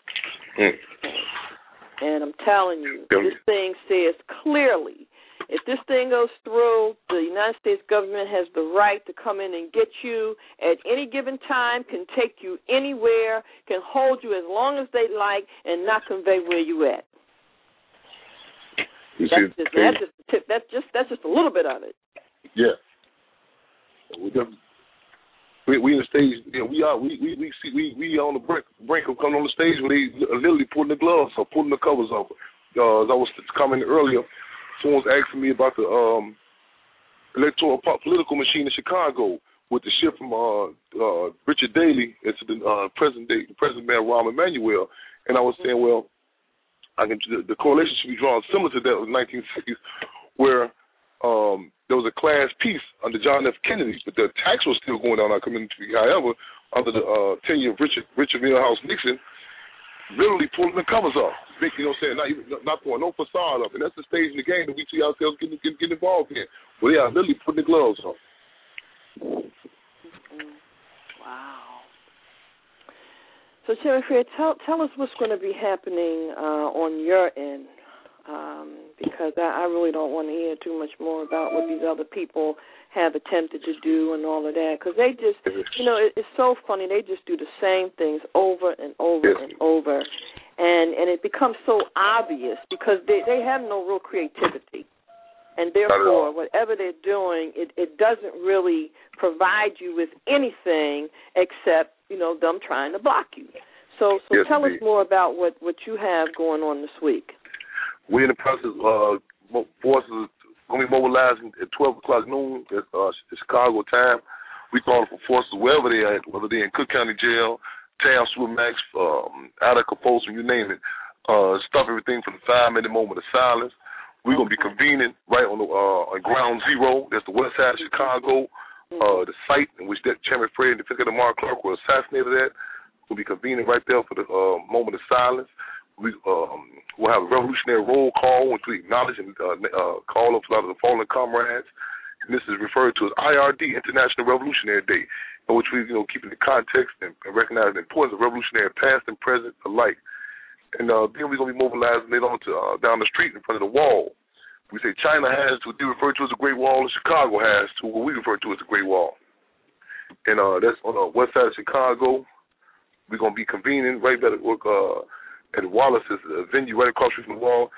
And I'm telling you, this thing says clearly, if this thing goes through, the United States government has the right to come in and get you at any given time, can take you anywhere, can hold you as long as they like, and not convey where you at. That's just a little bit of it. Yeah. We in the stage. Yeah, we on the brink of coming on the stage where they literally pulling the gloves off, pulling the covers off. As I was commenting earlier, someone was asking me about the electoral political machine in Chicago with the shift from Richard Daley into the present man Rahm Emanuel, and I was saying, well, the correlation should be drawn similar to that of the 1960s, where there was a class peace under John F. Kennedy, but the attacks were still going on in our community. However, under the tenure of Richard Milhouse Nixon, literally pulling the covers off, you know what I'm saying, not throwing no facade up. And that's the stage in the game that we see ourselves getting involved in, where they are literally putting the gloves on. Wow. So, Chairman Fred, tell us what's going to be happening on your end, because I really don't want to hear too much more about what these other people have attempted to do and all of that, because they just, you know, it's so funny. They just do the same things over and over and over, and it becomes so obvious because they have no real creativity. And therefore, whatever they're doing, it doesn't really provide you with anything except, you know, them trying to block you. So yes, tell us more about what you have going on this week. We're in the process of forces going to be mobilizing at 12 o'clock noon at Chicago time. We call for forces wherever they are, whether they're in Cook County Jail, Taft, Supermax, Attica, Folsom, you name it. Stop everything for the 5-minute moment of silence. We're going to be convening right on Ground Zero. That's the west side of Chicago, the site in which that Chairman Fred and Defender Mark Clark were assassinated at. We'll be convening right there for the moment of silence. We'll have a revolutionary roll call, which we acknowledge and call up a lot of the fallen comrades. And this is referred to as IRD, International Revolutionary Day, in which we, keep in the context and recognize the importance of revolutionary past and present alike. And then we're going to be mobilizing it on to down the street in front of the wall. We say China has what they refer to as the Great Wall, and Chicago has to what we refer to as the Great Wall. And that's on the west side of Chicago. We're going to be convening right at Wallace's venue right across from the wall.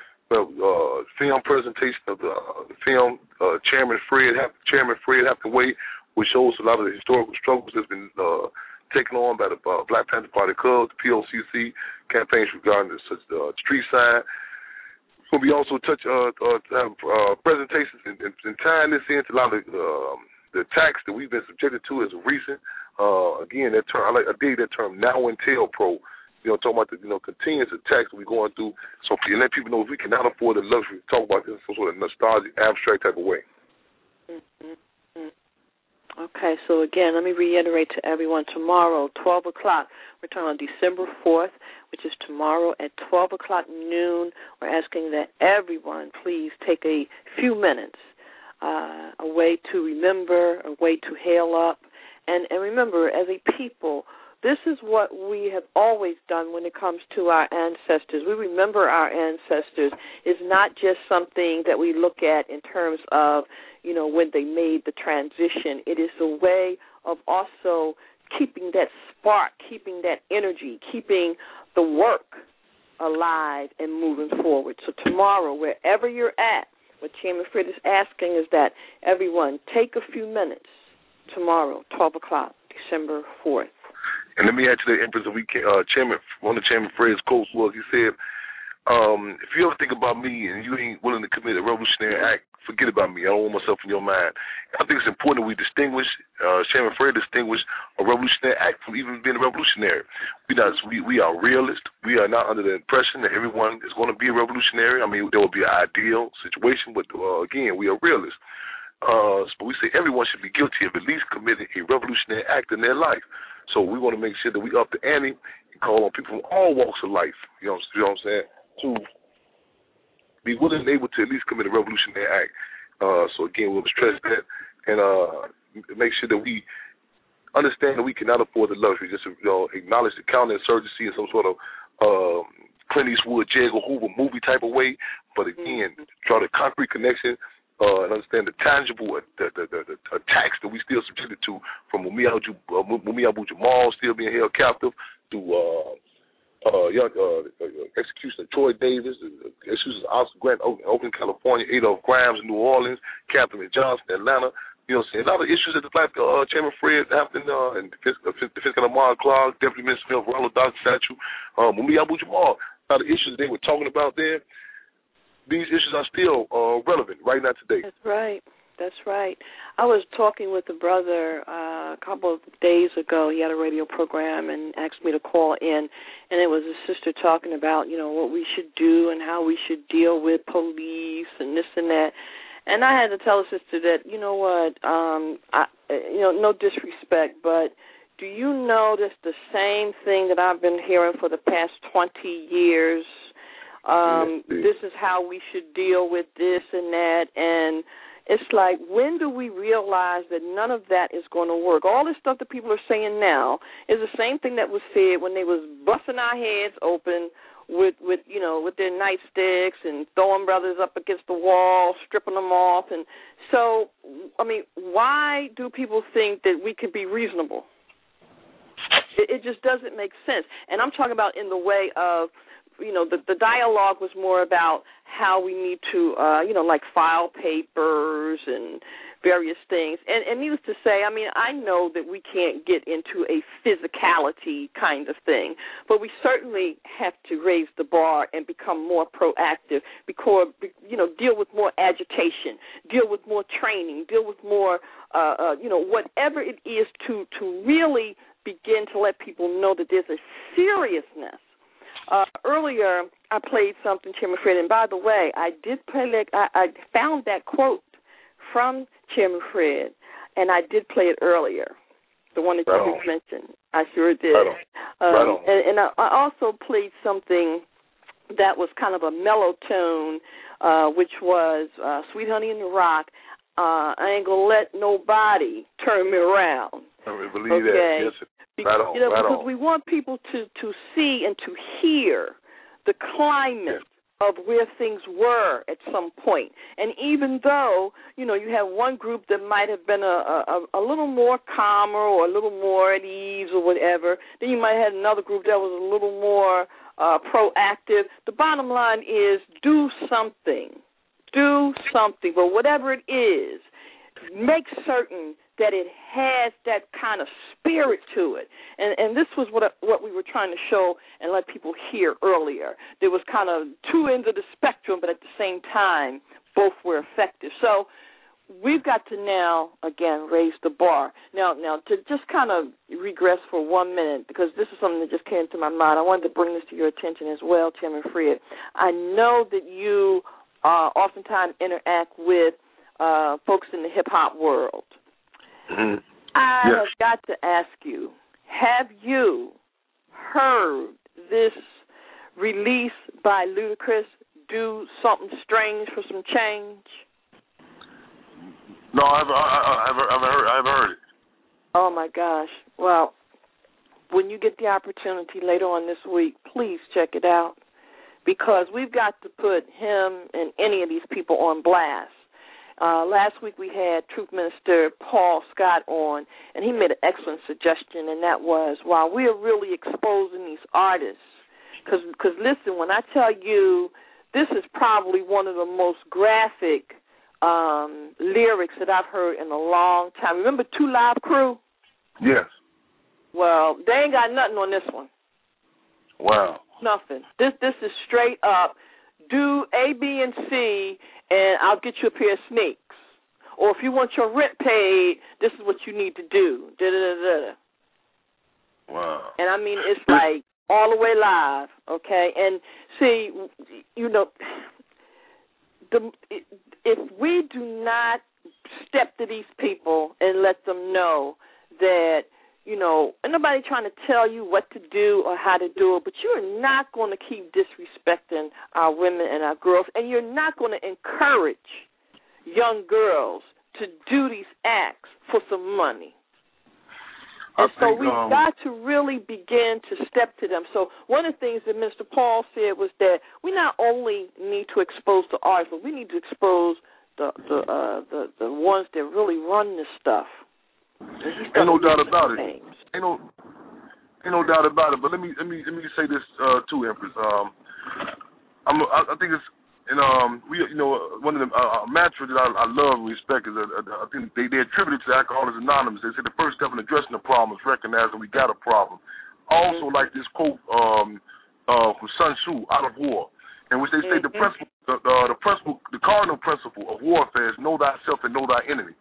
Film presentation of the film Chairman Fred Hathaway, which shows a lot of the historical struggles that's been taken on by the Black Panther Party Club, the POCC, campaigns regarding the street sign. We'll be also have presentations and tying this into a lot of the attacks that we've been subjected to as of recent. Again, that term, I dig that term, now and tail pro. Talking about the continuous attacks that we're going through, so let people know if we cannot afford the luxury to talk about this in some sort of nostalgic, abstract type of way. Mm-hmm. Okay, so again, let me reiterate to everyone, tomorrow, 12 o'clock, we're talking on December 4th, which is tomorrow at 12 o'clock noon. We're asking that everyone please take a few minutes, a way to remember, a way to hail up, and remember, as a people, this is what we have always done when it comes to our ancestors. We remember our ancestors. It's not just something that we look at in terms of, when they made the transition. It is a way of also keeping that spark, keeping that energy, keeping the work alive and moving forward. So tomorrow, wherever you're at, what Chairman Fred is asking is that everyone take a few minutes tomorrow, 12 o'clock, December 4th. And let me add to the Empress of one of Chairman Fred's quotes was, he said, if you ever think about me and you ain't willing to commit a revolutionary act, forget about me. I don't want myself in your mind. I think it's important that we distinguish, Chairman Fred distinguished a revolutionary act from even being a revolutionary. We are realists. We are not under the impression that everyone is going to be a revolutionary. I mean, there will be an ideal situation, but again, we are realists. But we say everyone should be guilty of at least committing a revolutionary act in their life. So we want to make sure that we up the ante and call on people from all walks of life, you know what I'm saying, to be willing and able to at least commit a revolutionary act. So again, we'll stress that and make sure that we understand that we cannot afford the luxury just to acknowledge the counterinsurgency in some sort of Clint Eastwood, J. Edgar Hoover movie type of way. But again, draw the concrete connection and understand the tangible the attacks that we still subjected to, from Mumia Abu-Jamal still being held captive to execution of Troy Davis, execution of Oscar Grant in Oakland, California, Adolph Grimes in New Orleans, Captain Johnson in Atlanta. You know what I'm saying? A lot of issues that the Black Chairman Fred Hampton and the Fiscal Amar Clark, Deputy Minister of Ronald Dr. Statue, Mumia Abu-Jamal, a lot of issues they were talking about there, these issues are still relevant right now today. That's right. That's right. I was talking with a brother a couple of days ago. He had a radio program and asked me to call in, and it was a sister talking about, what we should do and how we should deal with police and this and that. And I had to tell the sister that, no disrespect, but do you know that's the same thing that I've been hearing for the past 20 years? This is how we should deal with this and that, and it's like, when do we realize that none of that is going to work? All this stuff that people are saying now is the same thing that was said when they was busting our heads open with their nightsticks and throwing brothers up against the wall, stripping them off. And so, why do people think that we can be reasonable? It just doesn't make sense. And I'm talking about in the way of, the dialogue was more about how we need to, file papers and various things. And needless to say, I know that we can't get into a physicality kind of thing, but we certainly have to raise the bar and become more proactive because, deal with more agitation, deal with more training, deal with more, whatever it is to really begin to let people know that there's a seriousness. Earlier, I played something, Chairman Fred, and by the way, I did play I found that quote from Chairman Fred, and I did play it earlier, the one that you mentioned. I sure did. Right on. And I also played something that was kind of a mellow tone, which was Sweet Honey in the Rock. I ain't going to let nobody turn me around. I believe that. Yes, because we want people to see and to hear the climate of where things were at some point. And even though, you have one group that might have been a little more calmer or a little more at ease or whatever, then you might have another group that was a little more proactive. The bottom line is do something. Do something. But whatever it is, make certain that it has that kind of spirit to it. And this was what we were trying to show and let people hear earlier. There was kind of two ends of the spectrum, but at the same time, both were effective. So we've got to now, again, raise the bar. Now, to just kind of regress for 1 minute, because this is something that just came to my mind. I wanted to bring this to your attention as well, Chairman Fred. I know that you oftentimes interact with folks in the hip-hop world. Mm-hmm. I have got to ask you, have you heard this release by Ludacris, Do Something Strange for Some Change? No, I've heard it. Oh, my gosh. Well, when you get the opportunity later on this week, please check it out, because we've got to put him and any of these people on blast. Last week we had Truth Minister Paul Scott on, and he made an excellent suggestion, and that was, while we are really exposing these artists, because listen, when I tell you this is probably one of the most graphic lyrics that I've heard in a long time. Remember 2 Live Crew? Yes. Well, they ain't got nothing on this one. Wow. Nothing. This is straight up, do A, B, and C, and I'll get you a pair of sneaks. Or if you want your rent paid, this is what you need to do. Da-da-da-da. Wow. And I mean, it's like all the way live, okay? And see, if we do not step to these people and let them know that, and nobody trying to tell you what to do or how to do it, but you're not going to keep disrespecting our women and our girls, and you're not going to encourage young girls to do these acts for some money. And so we've got to really begin to step to them. So one of the things that Mr. Paul said was that we not only need to expose the artists, but we need to expose the ones that really run this stuff. Ain't no doubt about it. Ain't no doubt about it. But let me say this too, Empress. I think it's we, one of the mantra that I love and respect is I think they attributed to Alcoholics Anonymous. They said the first step in addressing the problem is recognizing we got a problem. I also like this quote from Sun Tzu, Out of War, in which they say the cardinal principle of warfare is know thyself and know thy enemy.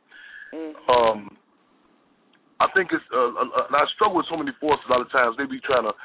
I think it's and I struggle with so many forces a lot of times. They be trying to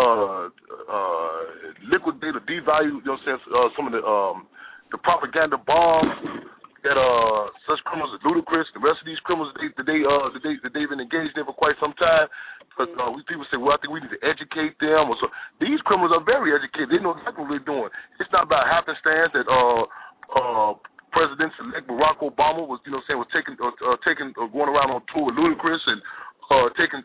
liquidate or devalue, some of the propaganda bombs that such criminals as Ludacris, the rest of these criminals that they've been engaged in for quite some time. Because people say, well, I think we need to educate them. Or so. These criminals are very educated. They know exactly what they're doing. It's not about happenstance that President-elect Barack Obama was, was going around on tour with Ludacris and taking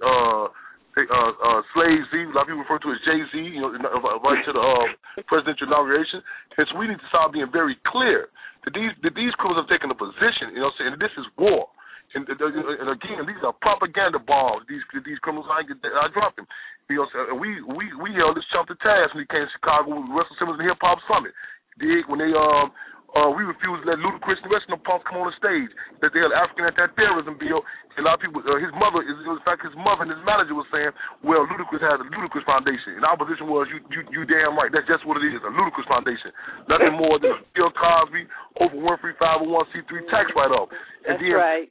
Slave Z, a lot of people refer to as Jay-Z, right to the presidential inauguration. And so we need to start being very clear that these criminals have taken a position, and this is war. And again, these are propaganda bombs. These criminals I dropped them. We held this chump to task when he came to Chicago with Russell Simmons and the Hip Hop Summit. When they we refused to let Ludacris and the rest of the punks come on the stage. That they had African anti-terrorism bill. And a lot of people, his mother and his manager was saying, well, Ludacris has a Ludacris Foundation. And our position was, you damn right. That's just what it is, a Ludacris Foundation. Nothing more than Bill Cosby, Oprah Winfrey 501c3 tax write-off. And that's then, right.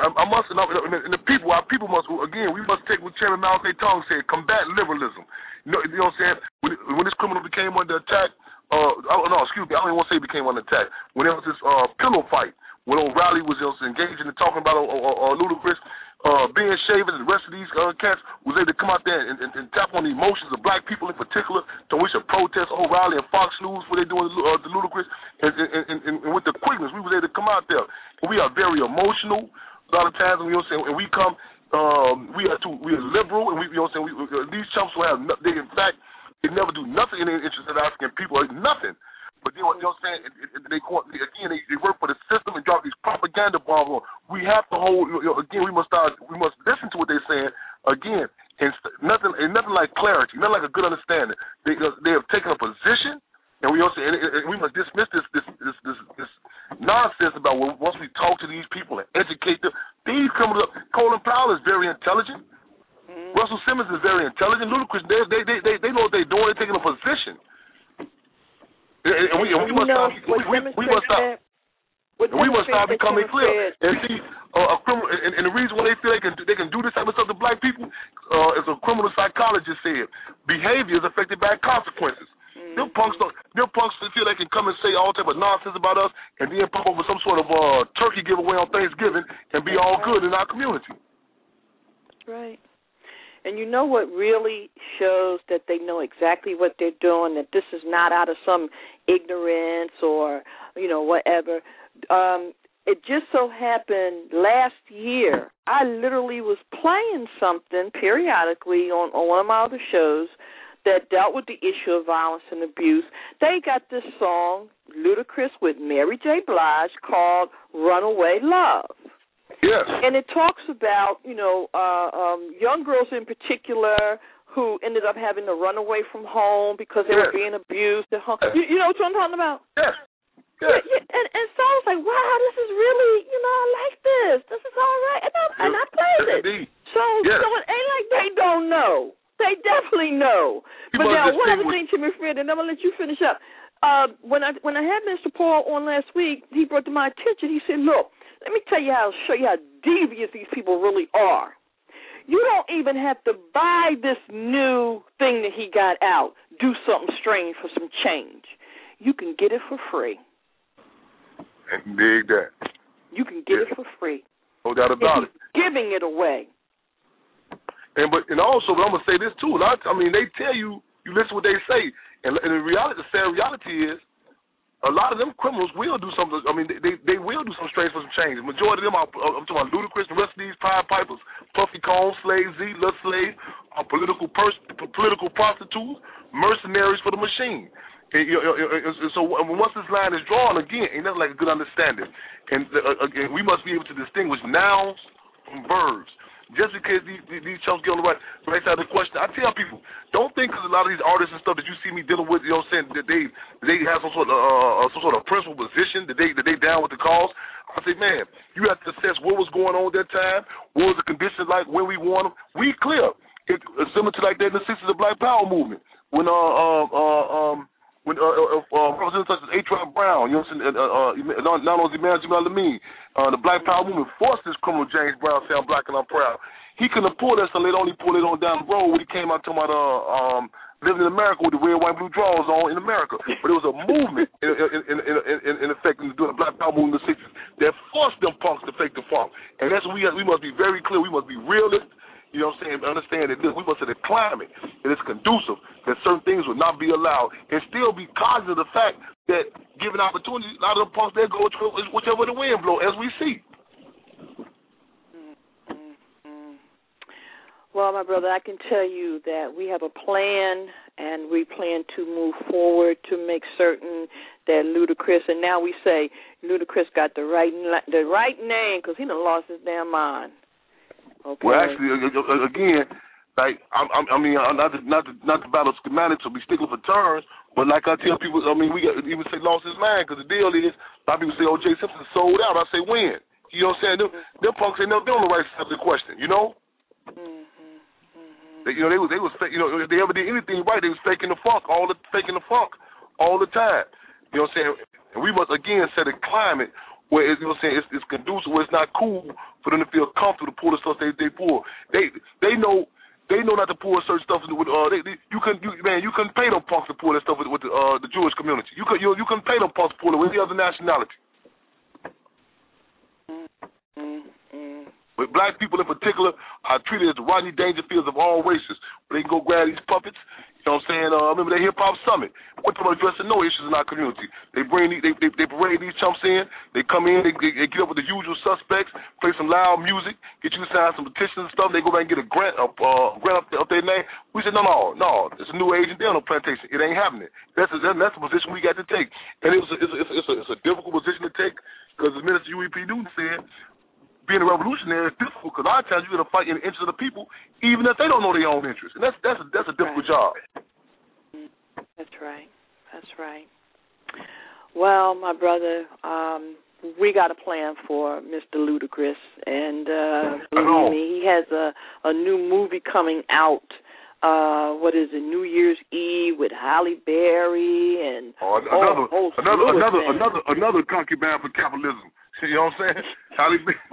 And the people, our people must, again, we must take what Chairman Mao Zedong said, combat liberalism. You know what I'm saying? When this criminal became under attack, excuse me, I don't even want to say he became under attack. When there was this pillow fight, when O'Reilly was engaging and talking about Ludacris, Ben Shavers and the rest of these cats was able to come out there and tap on the emotions of black people in particular, to which a protest O'Reilly and Fox News, what they doing to Ludacris, and with the quickness, we was able to come out there. And we are very emotional a lot of times, and we come, we are liberal, and these chumps will have, they never do nothing in the interest of African people, nothing. But they work for the system and drop these propaganda bombs on. We have to hold. We must listen to what they're saying again. And nothing like clarity, nothing like a good understanding. They have taken a position, and we must dismiss this nonsense about once we talk to these people and educate them. These criminals, Colin Powell is very intelligent. Russell Simmons is very intelligent. Ludacris, they know what they're doing. They're taking a position. And we must start becoming clear. And see, a criminal, and the reason why they feel they can do this type of stuff to black people, as a criminal psychologist said, behavior is affected by consequences. Them punks feel they can come and say all type of nonsense about us, and then pop over some sort of turkey giveaway on Thanksgiving and be all good in our community. That's right. And you know what really shows that they know exactly what they're doing, that this is not out of some ignorance or, whatever. It just so happened last year, I literally was playing something periodically on one of my other shows that dealt with the issue of violence and abuse. They got this song, Ludacris with Mary J. Blige, called Runaway Love. Yes. And it talks about, young girls in particular who ended up having to run away from home because they were being abused at home. You know what I'm talking about? Yes. Yes. Yeah, and so I was like, wow, this is really, I like this. This is all right. And I played it. Indeed. So it ain't like they don't know. They definitely know. But now, one other thing, Timmy Fred, and I'm going to let you finish up. When I had Mr. Paul on last week, he brought to my attention, he said, look, let me show you how devious these people really are. You don't even have to buy this new thing that he got out, do something strange for some change. You can get it for free. And dig that. You can get it for free. No doubt about it. Giving it away. And also, I'm going to say this too. They tell you, you listen to what they say. And the reality is, a lot of them criminals will do something. They will do some strange for some change. The majority of them, I'm talking about Ludacris, the rest of these Pied Pipers, Puffy Combs, Slave Z, Lil Slave, are political prostitutes, mercenaries for the machine. And, so once this line is drawn, again, ain't nothing like a good understanding. And again, we must be able to distinguish nouns from verbs. just because these chumps get on the right side of the question. I tell people, don't think because a lot of these artists and stuff that you see me dealing with, you know what I'm saying, that they have some sort of principal position, that they down with the cause. I say, man, you have to assess what was going on at that time, what was the conditions like when we won them. We clear. It's similar to like that in the 60s of Black Power movement when Representatives such as H.R. Brown, you know what I'm saying, not only Emmanuel Lamine, the Black Power movement forced this criminal James Brown to say I'm black and I'm proud. He couldn't have pulled that, so they only pulled it on down the road when he came out talking about living in America with the red, white, blue drawers on in America. But it was a movement in effect in doing the Black Power movement in the 60s that forced them punks to fake the funk. And that's what we must be very clear. We must be realist. You know what I'm saying? Understand that we must have the climate that it's conducive, that certain things will not be allowed, and still be cognizant of the fact that given opportunity, a lot of the punks that go whichever the wind blow, as we see. Well, my brother, I can tell you that we have a plan, and we plan to move forward to make certain that Ludacris, and now we say Ludacris got the right name because he done lost his damn mind. Okay. Well, actually, again, like I mean, not the battle schematics or be stickling for terms, but like I tell people, I mean, we got even say lost his mind because the deal is a lot of people say O.J. Simpson sold out. I say when? You know what I'm saying? Them punks ain't never been on the right side of the question. You know. You know they was you know if they ever did anything right, they was faking the funk all the time. You know what I'm saying? And we must again set a climate where it's, you know what I'm saying, it's conducive, where it's not cool for them to feel comfortable to pull the stuff they pull. They know not to pull certain stuff with you couldn't pay them punks to pull that stuff with the Jewish community. You couldn't pay them punks to pull it with any other nationality. But black people in particular are treated as the Rodney Dangerfields of all races. Where they can go grab these puppets. You know what I'm saying? I remember the hip hop summit. We're talking about addressing no issues in our community. They parade these chumps in. They come in. They get up with the usual suspects. Play some loud music. Get you to sign some petitions and stuff. They go back and get a grant up their name. We said no. It's a new age and they're on a plantation. It ain't happening. That's the position we got to take. And it's a difficult position to take because as Minister U.E.P. Newton said, being a revolutionary is difficult because a lot of times you got to fight in the interest of the people, even if they don't know their own interest, and that's a difficult job. That's right. Well, my brother, we got a plan for Mr. Ludacris, and believe me, he has a new movie coming out. What is it? New Year's Eve with Halle Berry and another concubine for capitalism. You know what I'm saying? Halle Berry.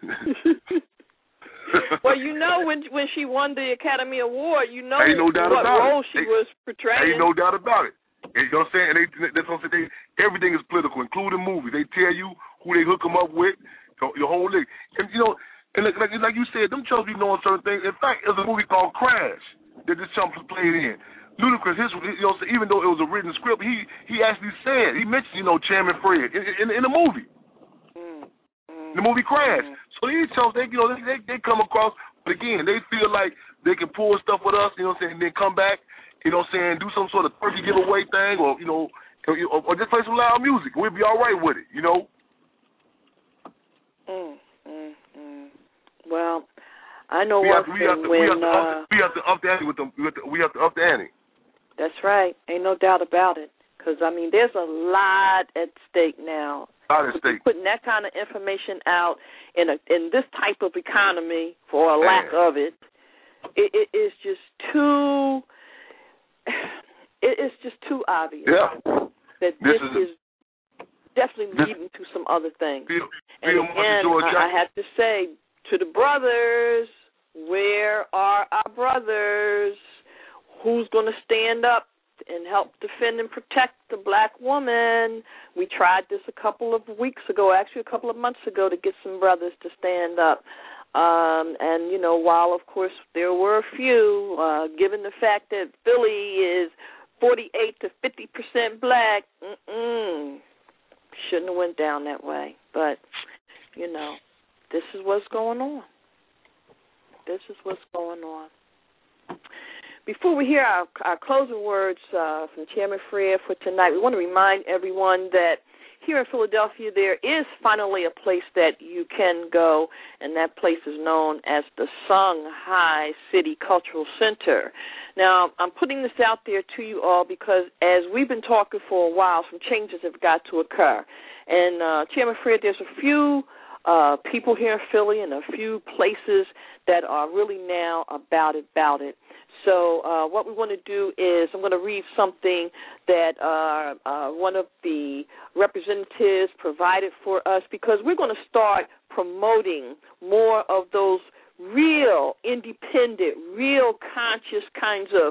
Well, you know when she won the Academy Award, you know ain't no doubt what about role it. she was portraying. Ain't no doubt about it. You know what I'm saying? That's what I'm saying. Everything is political, including movies. They tell you who they hook them up with, your whole thing. And you know, and like you said, them chumps be knowing certain things. In fact, there's a movie called Crash that this chump played in. Ludacris, even though it was a written script, he actually said, he mentioned, Chairman Fred in the movie. The movie Crash. So these chumps, they come across, but again, they feel like they can pull stuff with us, you know what I'm saying, and then come back, you know what I'm saying, do some sort of turkey giveaway thing, or just play some loud music. We'll be all right with it, you know. Well, I know we have to up the ante with them. We have to up the ante. That's right. Ain't no doubt about it. Because I mean, there's a lot at stake now. Putting that kind of information out in this type of economy, for a lack of it, it is just too. It is just too obvious that this is definitely leading to some other things. And again, I have to say to the brothers, where are our brothers? Who's going to stand up and help defend and protect the black woman? We tried this a couple of months ago, to get some brothers to stand up. And, while, of course, there were a few, given the fact that Philly is 48 to 50% black, shouldn't have went down that way. But, this is what's going on. Before we hear our closing words from Chairman Fred for tonight, we want to remind everyone that here in Philadelphia, there is finally a place that you can go, and that place is known as the Shanghai City Cultural Center. Now, I'm putting this out there to you all because as we've been talking for a while, some changes have got to occur. And, Chairman Fred, there's a few people here in Philly and a few places that are really now about it. So what we want to do is I'm going to read something that one of the representatives provided for us because we're going to start promoting more of those real independent, real conscious kinds of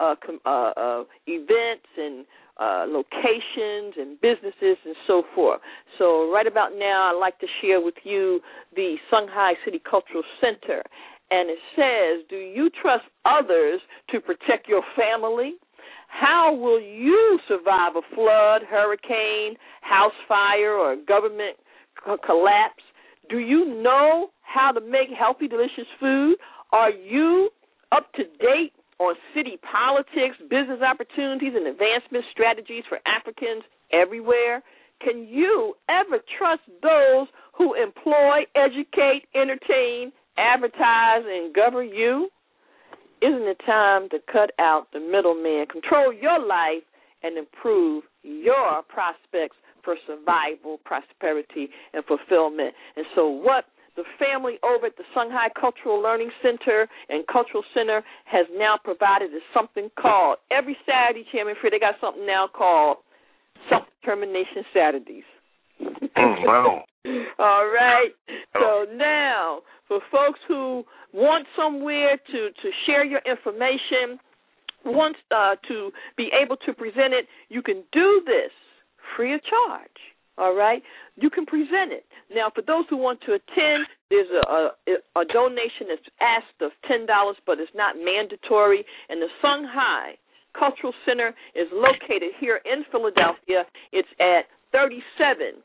events and locations and businesses and so forth. So right about now, I'd like to share with you the Shanghai City Cultural Center. And it says, do you trust others to protect your family? How will you survive a flood, hurricane, house fire, or government collapse? Do you know how to make healthy, delicious food? Are you up to date on city politics, business opportunities, and advancement strategies for Africans everywhere? Can you ever trust those who employ, educate, entertain, advertise, and govern you? Isn't it time to cut out the middleman, control your life, and improve your prospects for survival, prosperity, and fulfillment? And so what the family over at the Shanghai Cultural Learning Center and Cultural Center has now provided is something called, every Saturday, Chairman Fred, they got something now called Self-Determination Saturdays. Wow. All right. So now, for folks who want somewhere to share your information, want to be able to present it, you can do this free of charge. All right? You can present it. Now, for those who want to attend, there's a donation that's asked of $10, but it's not mandatory. And the Shanghai Cultural Center is located here in Philadelphia. It's at 3117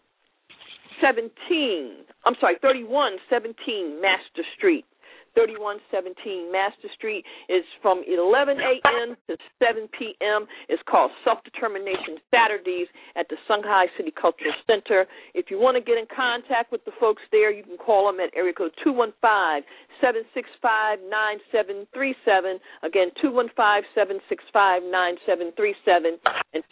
Master Street. 3117 Master Street is from 11 a.m. to 7 p.m. It's called Self-Determination Saturdays at the Shanghai City Cultural Center. If you want to get in contact with the folks there, you can call them at area code 215-765-9737. Again, 215-765-9737 and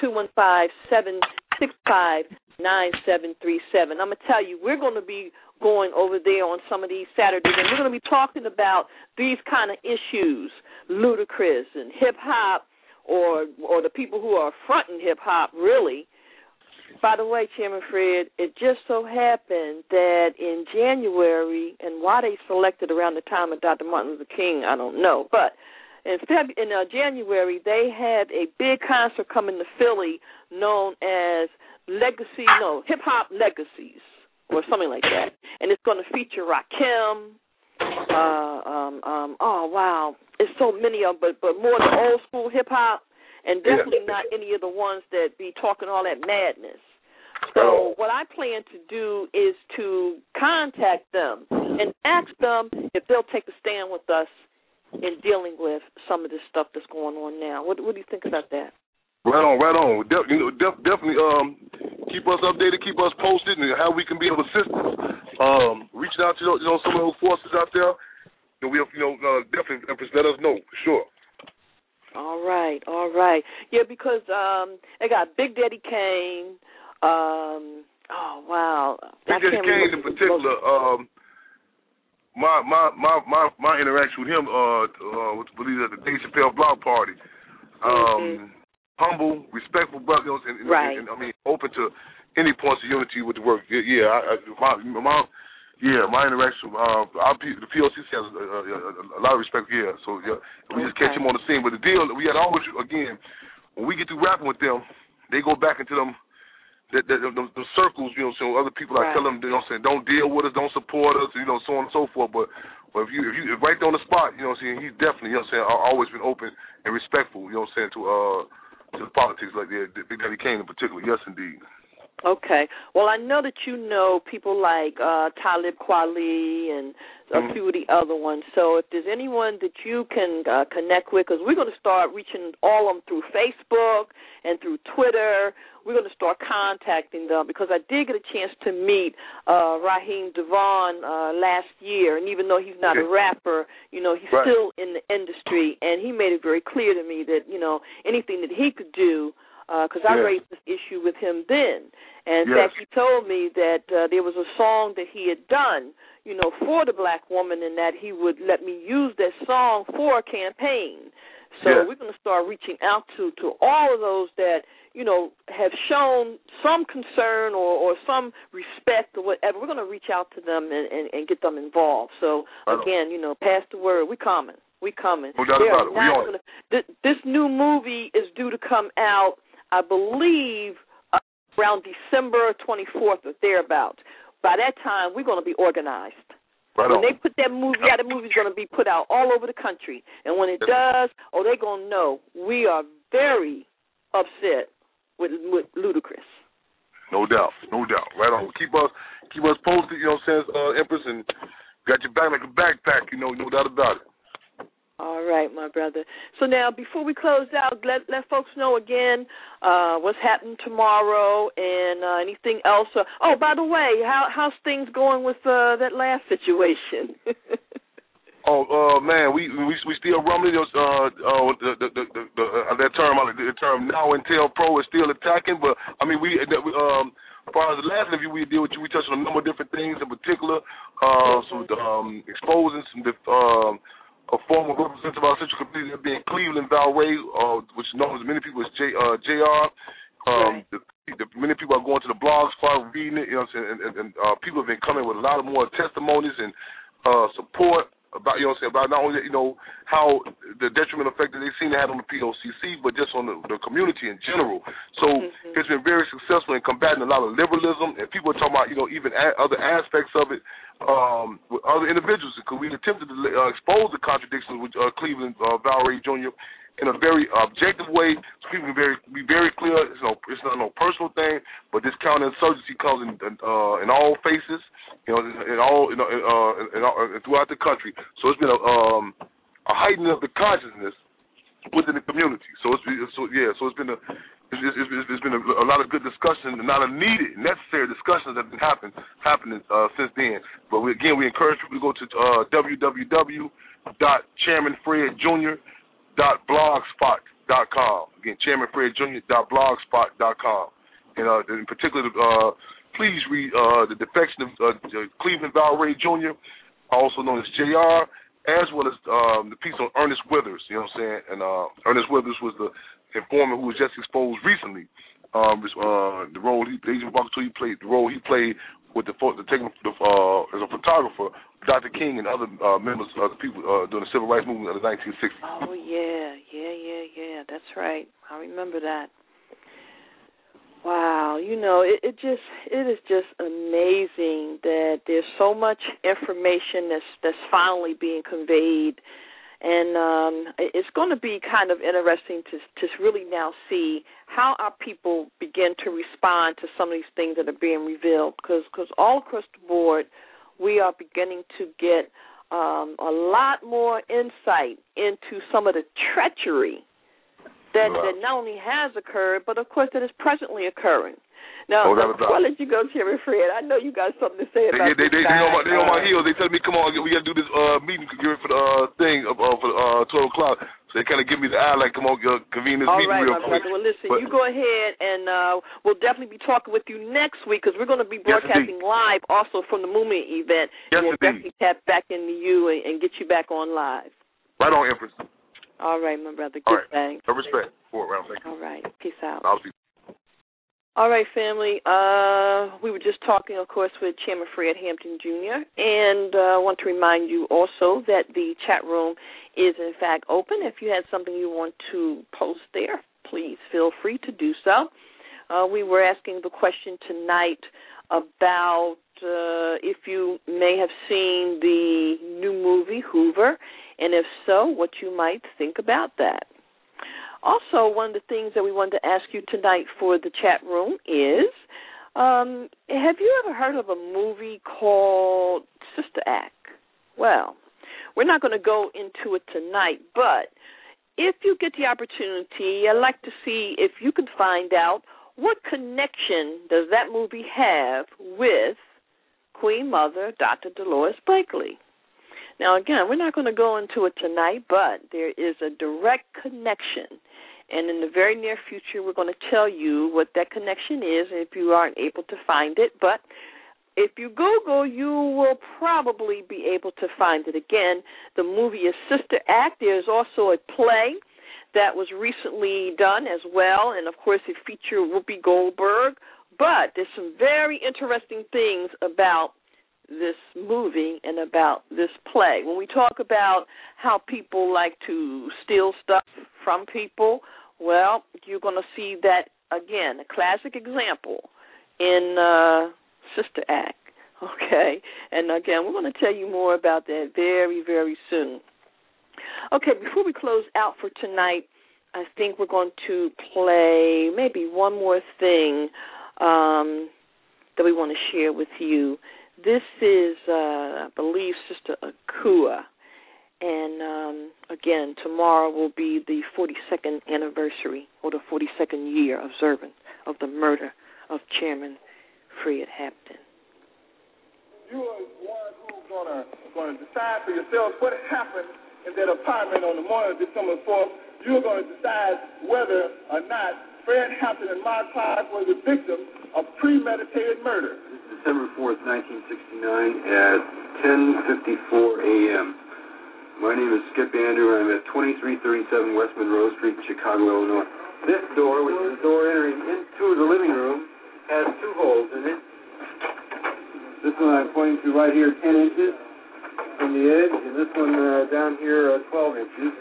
215-765-9737. I'm going to tell you, we're going to be going over there on some of these Saturdays, and we're going to be talking about these kind of issues, Ludacris and hip-hop, or the people who are fronting hip-hop, really. By the way, Chairman Fred, it just so happened that in January, and why they selected around the time of Dr. Martin Luther King, I don't know, but in January, they had a big concert coming to Philly known as Hip-Hop Legacies, or something like that. And it's going to feature Rakim. Oh, wow. It's so many of them, but more the old school hip-hop, and definitely not any of the ones that be talking all that madness. So what I plan to do is to contact them and ask them if they'll take a stand with us in dealing with some of this stuff that's going on now. What do you think about that? Right on. Definitely keep us updated, keep us posted, and how we can be of assistance. Reaching out to some of those forces out there, and we'll definitely let us know for sure. All right. Yeah, because they got Big Daddy Kane. Oh wow, Big Daddy Kane in particular. My interaction with him was at the Dave Chappelle Block Party. Humble, respectful brother, and I mean, open to any points of unity with the work. My interaction, the POC has a lot of respect. Yeah, so we just catch him on the scene. But the deal, we had always, again, when we get through rapping with them, they go back into them. The circles, so other people I tell them, don't deal with us, don't support us, so on and so forth. But if you right there on the spot, he's definitely, always been open and respectful, to the politics like Big Daddy Kane in particular. Yes, indeed. Okay. Well, I know that you know people like Talib Kweli and a few of the other ones. So if there's anyone that you can connect with, because we're going to start reaching all of them through Facebook and through Twitter. We're going to start contacting them because I did get a chance to meet Raheem Devon last year, and even though he's not a rapper, you know, he's still in the industry, and he made it very clear to me that, you know, anything that he could do, because I raised this issue with him then. And in fact, he told me that there was a song that he had done, you know, for the black woman, and that he would let me use that song for a campaign. So we're going to start reaching out to all of those that, you know, have shown some concern or some respect or whatever. We're going to reach out to them and get them involved. So, again, you know, pass the word. We're coming. We're coming. No doubt about it. This new movie is due to come out, I believe, around December 24th or thereabouts. By that time, we're going to be organized. When they put that movie out, the movie's going to be put out all over the country. And when it does, they're going to know we are very upset with Ludacris. No doubt. Right on. Keep us posted, you know what I'm saying, Empress, and got your back like a backpack, you know, no doubt about it. All right, my brother. So now, before we close out, let folks know again what's happening tomorrow and anything else. By the way, how's things going with that last situation? Man, we still rumbling. That term now Intel Pro is still attacking, but I mean as far as the last interview we did with you, we touched on a number of different things, in particular, exposing some a former representative of our central community that being Cleveland Valray, which is known as many people as JR. The many people are going to the blog spot, reading it, you know what I'm saying, and people have been coming with a lot of more testimonies and support about, you know what I'm saying, about not only, you know, how the detrimental effect that they seem to have on the POCC, but just on the community in general. So it's been very successful in combating a lot of liberalism, and people are talking about, you know, even other aspects of it with other individuals, because we attempted to expose the contradictions with Cleveland Valray Jr. in a very objective way, so people can be very clear. It's not no personal thing, but this counterinsurgency comes in all faces, you know, throughout the country. So it's been a heightening of the consciousness within the community. So it's been a lot of good discussion, and a lot of needed, necessary discussions that have been happening since then. But we encourage people to go to www.chairmanfredjr.blogspot.com. Again, chairmanfredjr.blogspot.com. And in particular, please read the defection of Cleveland Valray Jr., also known as JR, as well as the piece on Ernest Withers. You know what I'm saying? And Ernest Withers was the informant who was just exposed recently. The role Agent Buckle he played, the role he played with as a photographer, Dr. King and other members of the people during the Civil Rights Movement of the 1960s. Oh yeah, that's right. I remember that. Wow, you know, it is just amazing that there's so much information that's finally being conveyed. And it's going to be kind of interesting to really now see how our people begin to respond to some of these things that are being revealed. Because all across the board, we are beginning to get a lot more insight into some of the treachery that not only has occurred, but, of course, that is presently occurring. Now, before I let you go, Chairman Fred, I know you got something to say about this. They on my heels. They tell me, come on, we got to do this meeting for the thing for 12 o'clock. So they kind of give me the eye, like, come on, convene this meeting real quick. Well, listen, you go ahead, and we'll definitely be talking with you next week, because we're going to be broadcasting live also from the Movement event. Yes, and we'll definitely tap back into you and get you back on live. Right on, Empress. All right, my brother. Good thing. No respect for it, Thank you. All right. Peace out. All right, family. We were just talking, of course, with Chairman Fred Hampton Jr., and I want to remind you also that the chat room is, in fact, open. If you had something you want to post there, please feel free to do so. We were asking the question tonight about if you may have seen the new movie, Hoover, and if so, what you might think about that. Also, one of the things that we wanted to ask you tonight for the chat room is Have you ever heard of a movie called Sister Act? Well, we're not going to go into it tonight, but if you get the opportunity, I'd like to see if you can find out what connection does that movie have with Queen Mother, Dr. Dolores Blakely. Now, again, we're not going to go into it tonight, but there is a direct connection. And in the very near future, we're going to tell you what that connection is if you aren't able to find it. But if you Google, you will probably be able to find it. Again, the movie is Sister Act. There's also a play that was recently done as well, and, of course, it featured Whoopi Goldberg. But there's some very interesting things about this movie and about this play. When we talk about how people like to steal stuff from people, well, you're going to see that, again, a classic example in Sister Act, okay? And, again, we're going to tell you more about that very, very soon. Okay, before we close out for tonight, I think we're going to play maybe one more thing that we want to share with you. This is, I believe, Sister Akua. And, again, tomorrow will be the 42nd anniversary or the 42nd year observance of the murder of Chairman Fred Hampton. You are one who's going to decide for yourselves what happened in that apartment on the morning of December 4th. You're going to decide whether or not Fred Hampton and Mark Clark were the victims of premeditated murder. December 4th, 1969 at 10:54 a.m. My name is Skip Andrew. I'm at 2337 West Monroe Street, Chicago, Illinois. This door, which is the door entering into the living room, has two holes in it. This one I'm pointing to right here, 10 inches from the edge, and this one down here, 12 inches.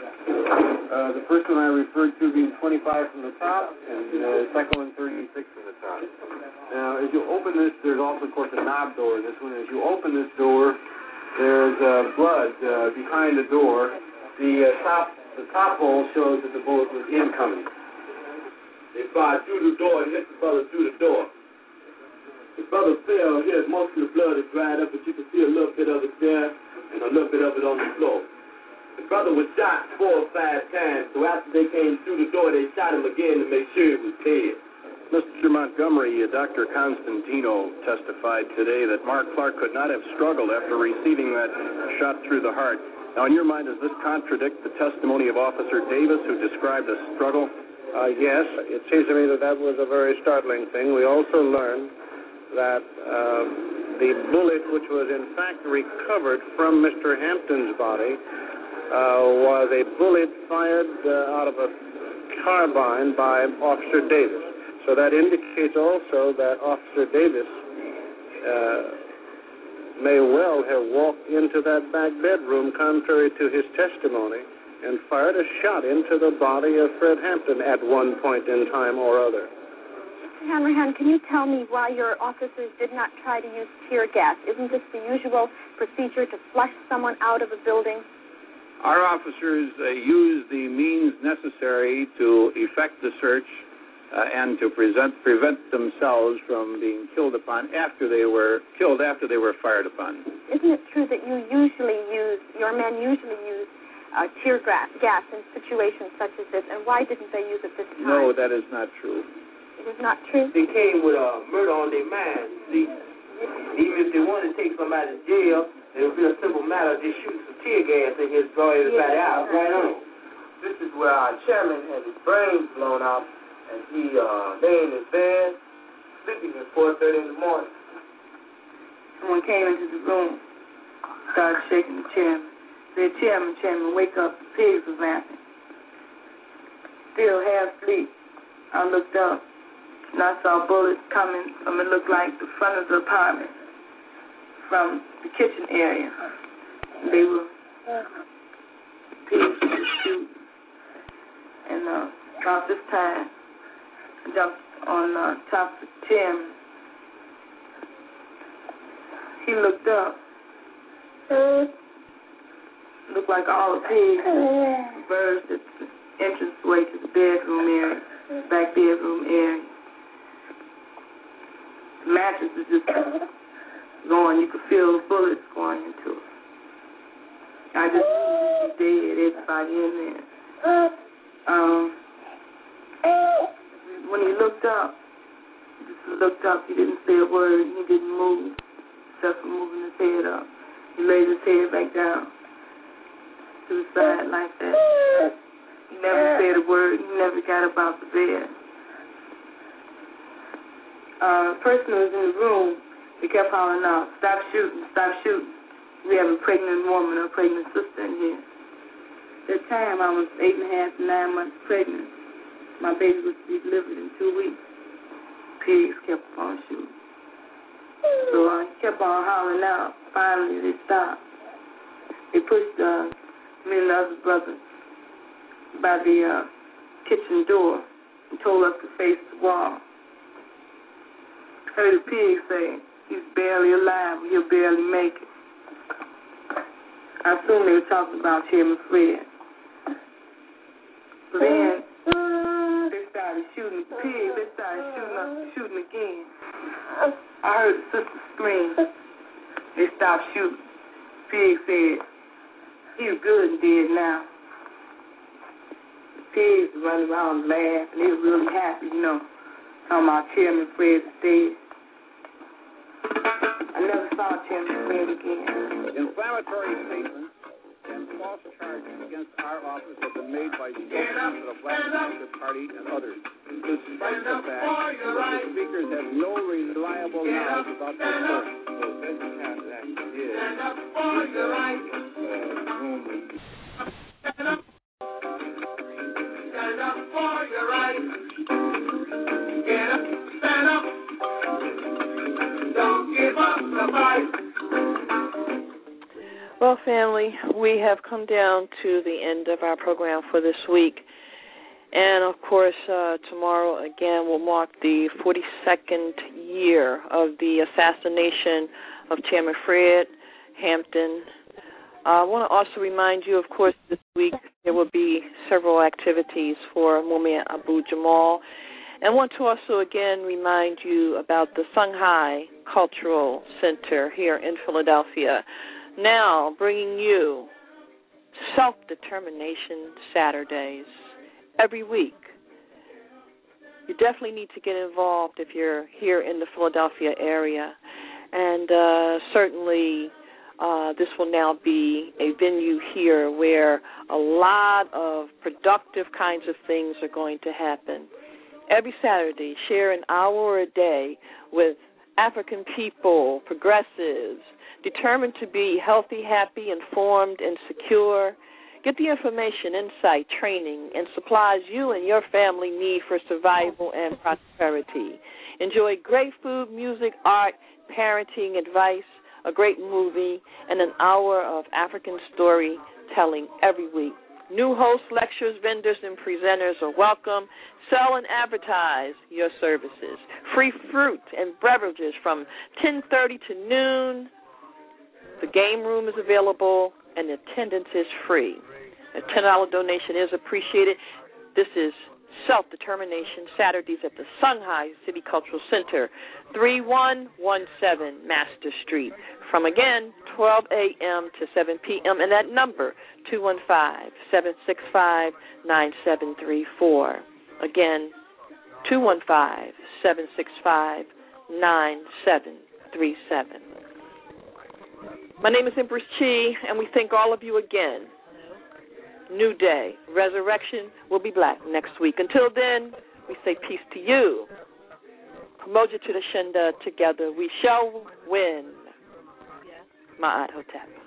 The first one I referred to being 25 from the top, and the second one 36 from the top. Now, as you open this, there's also, of course, a knob door in this one. As you open this door, there's blood behind the door. The top hole shows that the bullet was incoming. They fired through the door and hit the brother through the door. The brother fell here. Most of the blood is dried up, but you can see a little bit of it there and a little bit of it on the floor. The brother was shot 4 or 5 times, so after they came through the door, they shot him again to make sure he was dead. Mr. Montgomery, Dr. Constantino testified today that Mark Clark could not have struggled after receiving that shot through the heart. Now, in your mind, does this contradict the testimony of Officer Davis, who described a struggle? Yes, it seems to me that was a very startling thing. We also learned that the bullet, which was in fact recovered from Mr. Hampton's body, was a bullet fired out of a carbine by Officer Davis. So that indicates also that Officer Davis may well have walked into that back bedroom, contrary to his testimony, and fired a shot into the body of Fred Hampton at one point in time or other. Mr. Hanrahan, can you tell me why your officers did not try to use tear gas? Isn't this the usual procedure to flush someone out of a building? Our officers used the means necessary to effect the search and to prevent themselves from being killed upon after they were fired upon. Isn't it true that your men usually use tear gas in situations such as this, and why didn't they use it this time? No, that is not true. It is not true? They came with murder on their mind. See, even if they wanted to take somebody to jail, it would be a simple matter of just shooting some tear gas and just throw everybody out right on. This is where our chairman had his brains blown out, and he lay in his bed, sleeping at 4:30 in the morning. Someone came into the room, started shaking the chairman. Said, Chairman, wake up, the pigs are vamping. Still half asleep. I looked up, and I saw bullets coming from, it looked like the front of the apartment, from the kitchen area. They were pigs were shooting. And about this time, I jumped on top of the chairman. He looked up. Looked like all the pigs converged at the entranceway to the bedroom area, back bedroom area. mattress is just going. You could feel the bullets going into it. I just knew dead, everybody in there. When he looked up, he didn't say a word. He didn't move, except for moving his head up. He laid his head back down to the side like that. He never said a word. He never got up out the bed. The person who was in the room, he kept hollering out, "Stop shooting, stop shooting. We have a pregnant woman, a pregnant sister in here." At that time, I was 8.5 to 9 months pregnant. My baby was to be delivered in 2 weeks. Pigs kept on shooting. So he kept on hollering out. Finally, they stopped. They pushed me and the other brother by the kitchen door and told us to face the wall. I heard the pig say, "He's barely alive, he'll barely make it." I assume they were talking about Chairman Fred. So then they started shooting the pig. They started shooting again. I heard the sister scream. They stopped shooting. Pig said, "He's good and dead now." The pigs were running around laughing. They were really happy, talking about Chairman Fred is dead. I never saw Chairman Fred again. Inflammatory statements and false charges against our office have been made by spokesmen for the Black Progressive Party and others, despite the fact that the speakers have no reliable knowledge about the source. So this contact is Stand up for your rights. Stand up for your rights. Get up, stand up. Don't give up the fight. Well, family, we have come down to the end of our program for this week. And, of course, tomorrow, again, will mark the 42nd year of the assassination of Chairman Fred Hampton. I want to also remind you, of course, this week there will be several activities for Mumia Abu Jamal. And I want to also, again, remind you about the Shanghai Cultural Center here in Philadelphia. Now bringing you Self-Determination Saturdays every week. You definitely need to get involved if you're here in the Philadelphia area. And certainly this will now be a venue here where a lot of productive kinds of things are going to happen. Every Saturday, share an hour a day with African people, progressives, determined to be healthy, happy, informed, and secure. Get the information, insight, training, and supplies you and your family need for survival and prosperity. Enjoy great food, music, art, parenting advice, a great movie, and an hour of African storytelling every week. New hosts, lectures, vendors, and presenters are welcome. Sell and advertise your services. Free fruit and beverages from 10:30 to noon. The game room is available, and attendance is free. A $10 donation is appreciated. This is Self-Determination Saturdays at the Shanghai City Cultural Center, 3117 Master Street, from, again, 12 a.m. to 7 p.m., and that number, 215-765-9734. Again, 215-765-9737. My name is Empress Chi, and we thank all of you again. New day, resurrection will be black next week. Until then, we say peace to you. Promote you to the Shenda together. We shall win. Ma'at Hotep.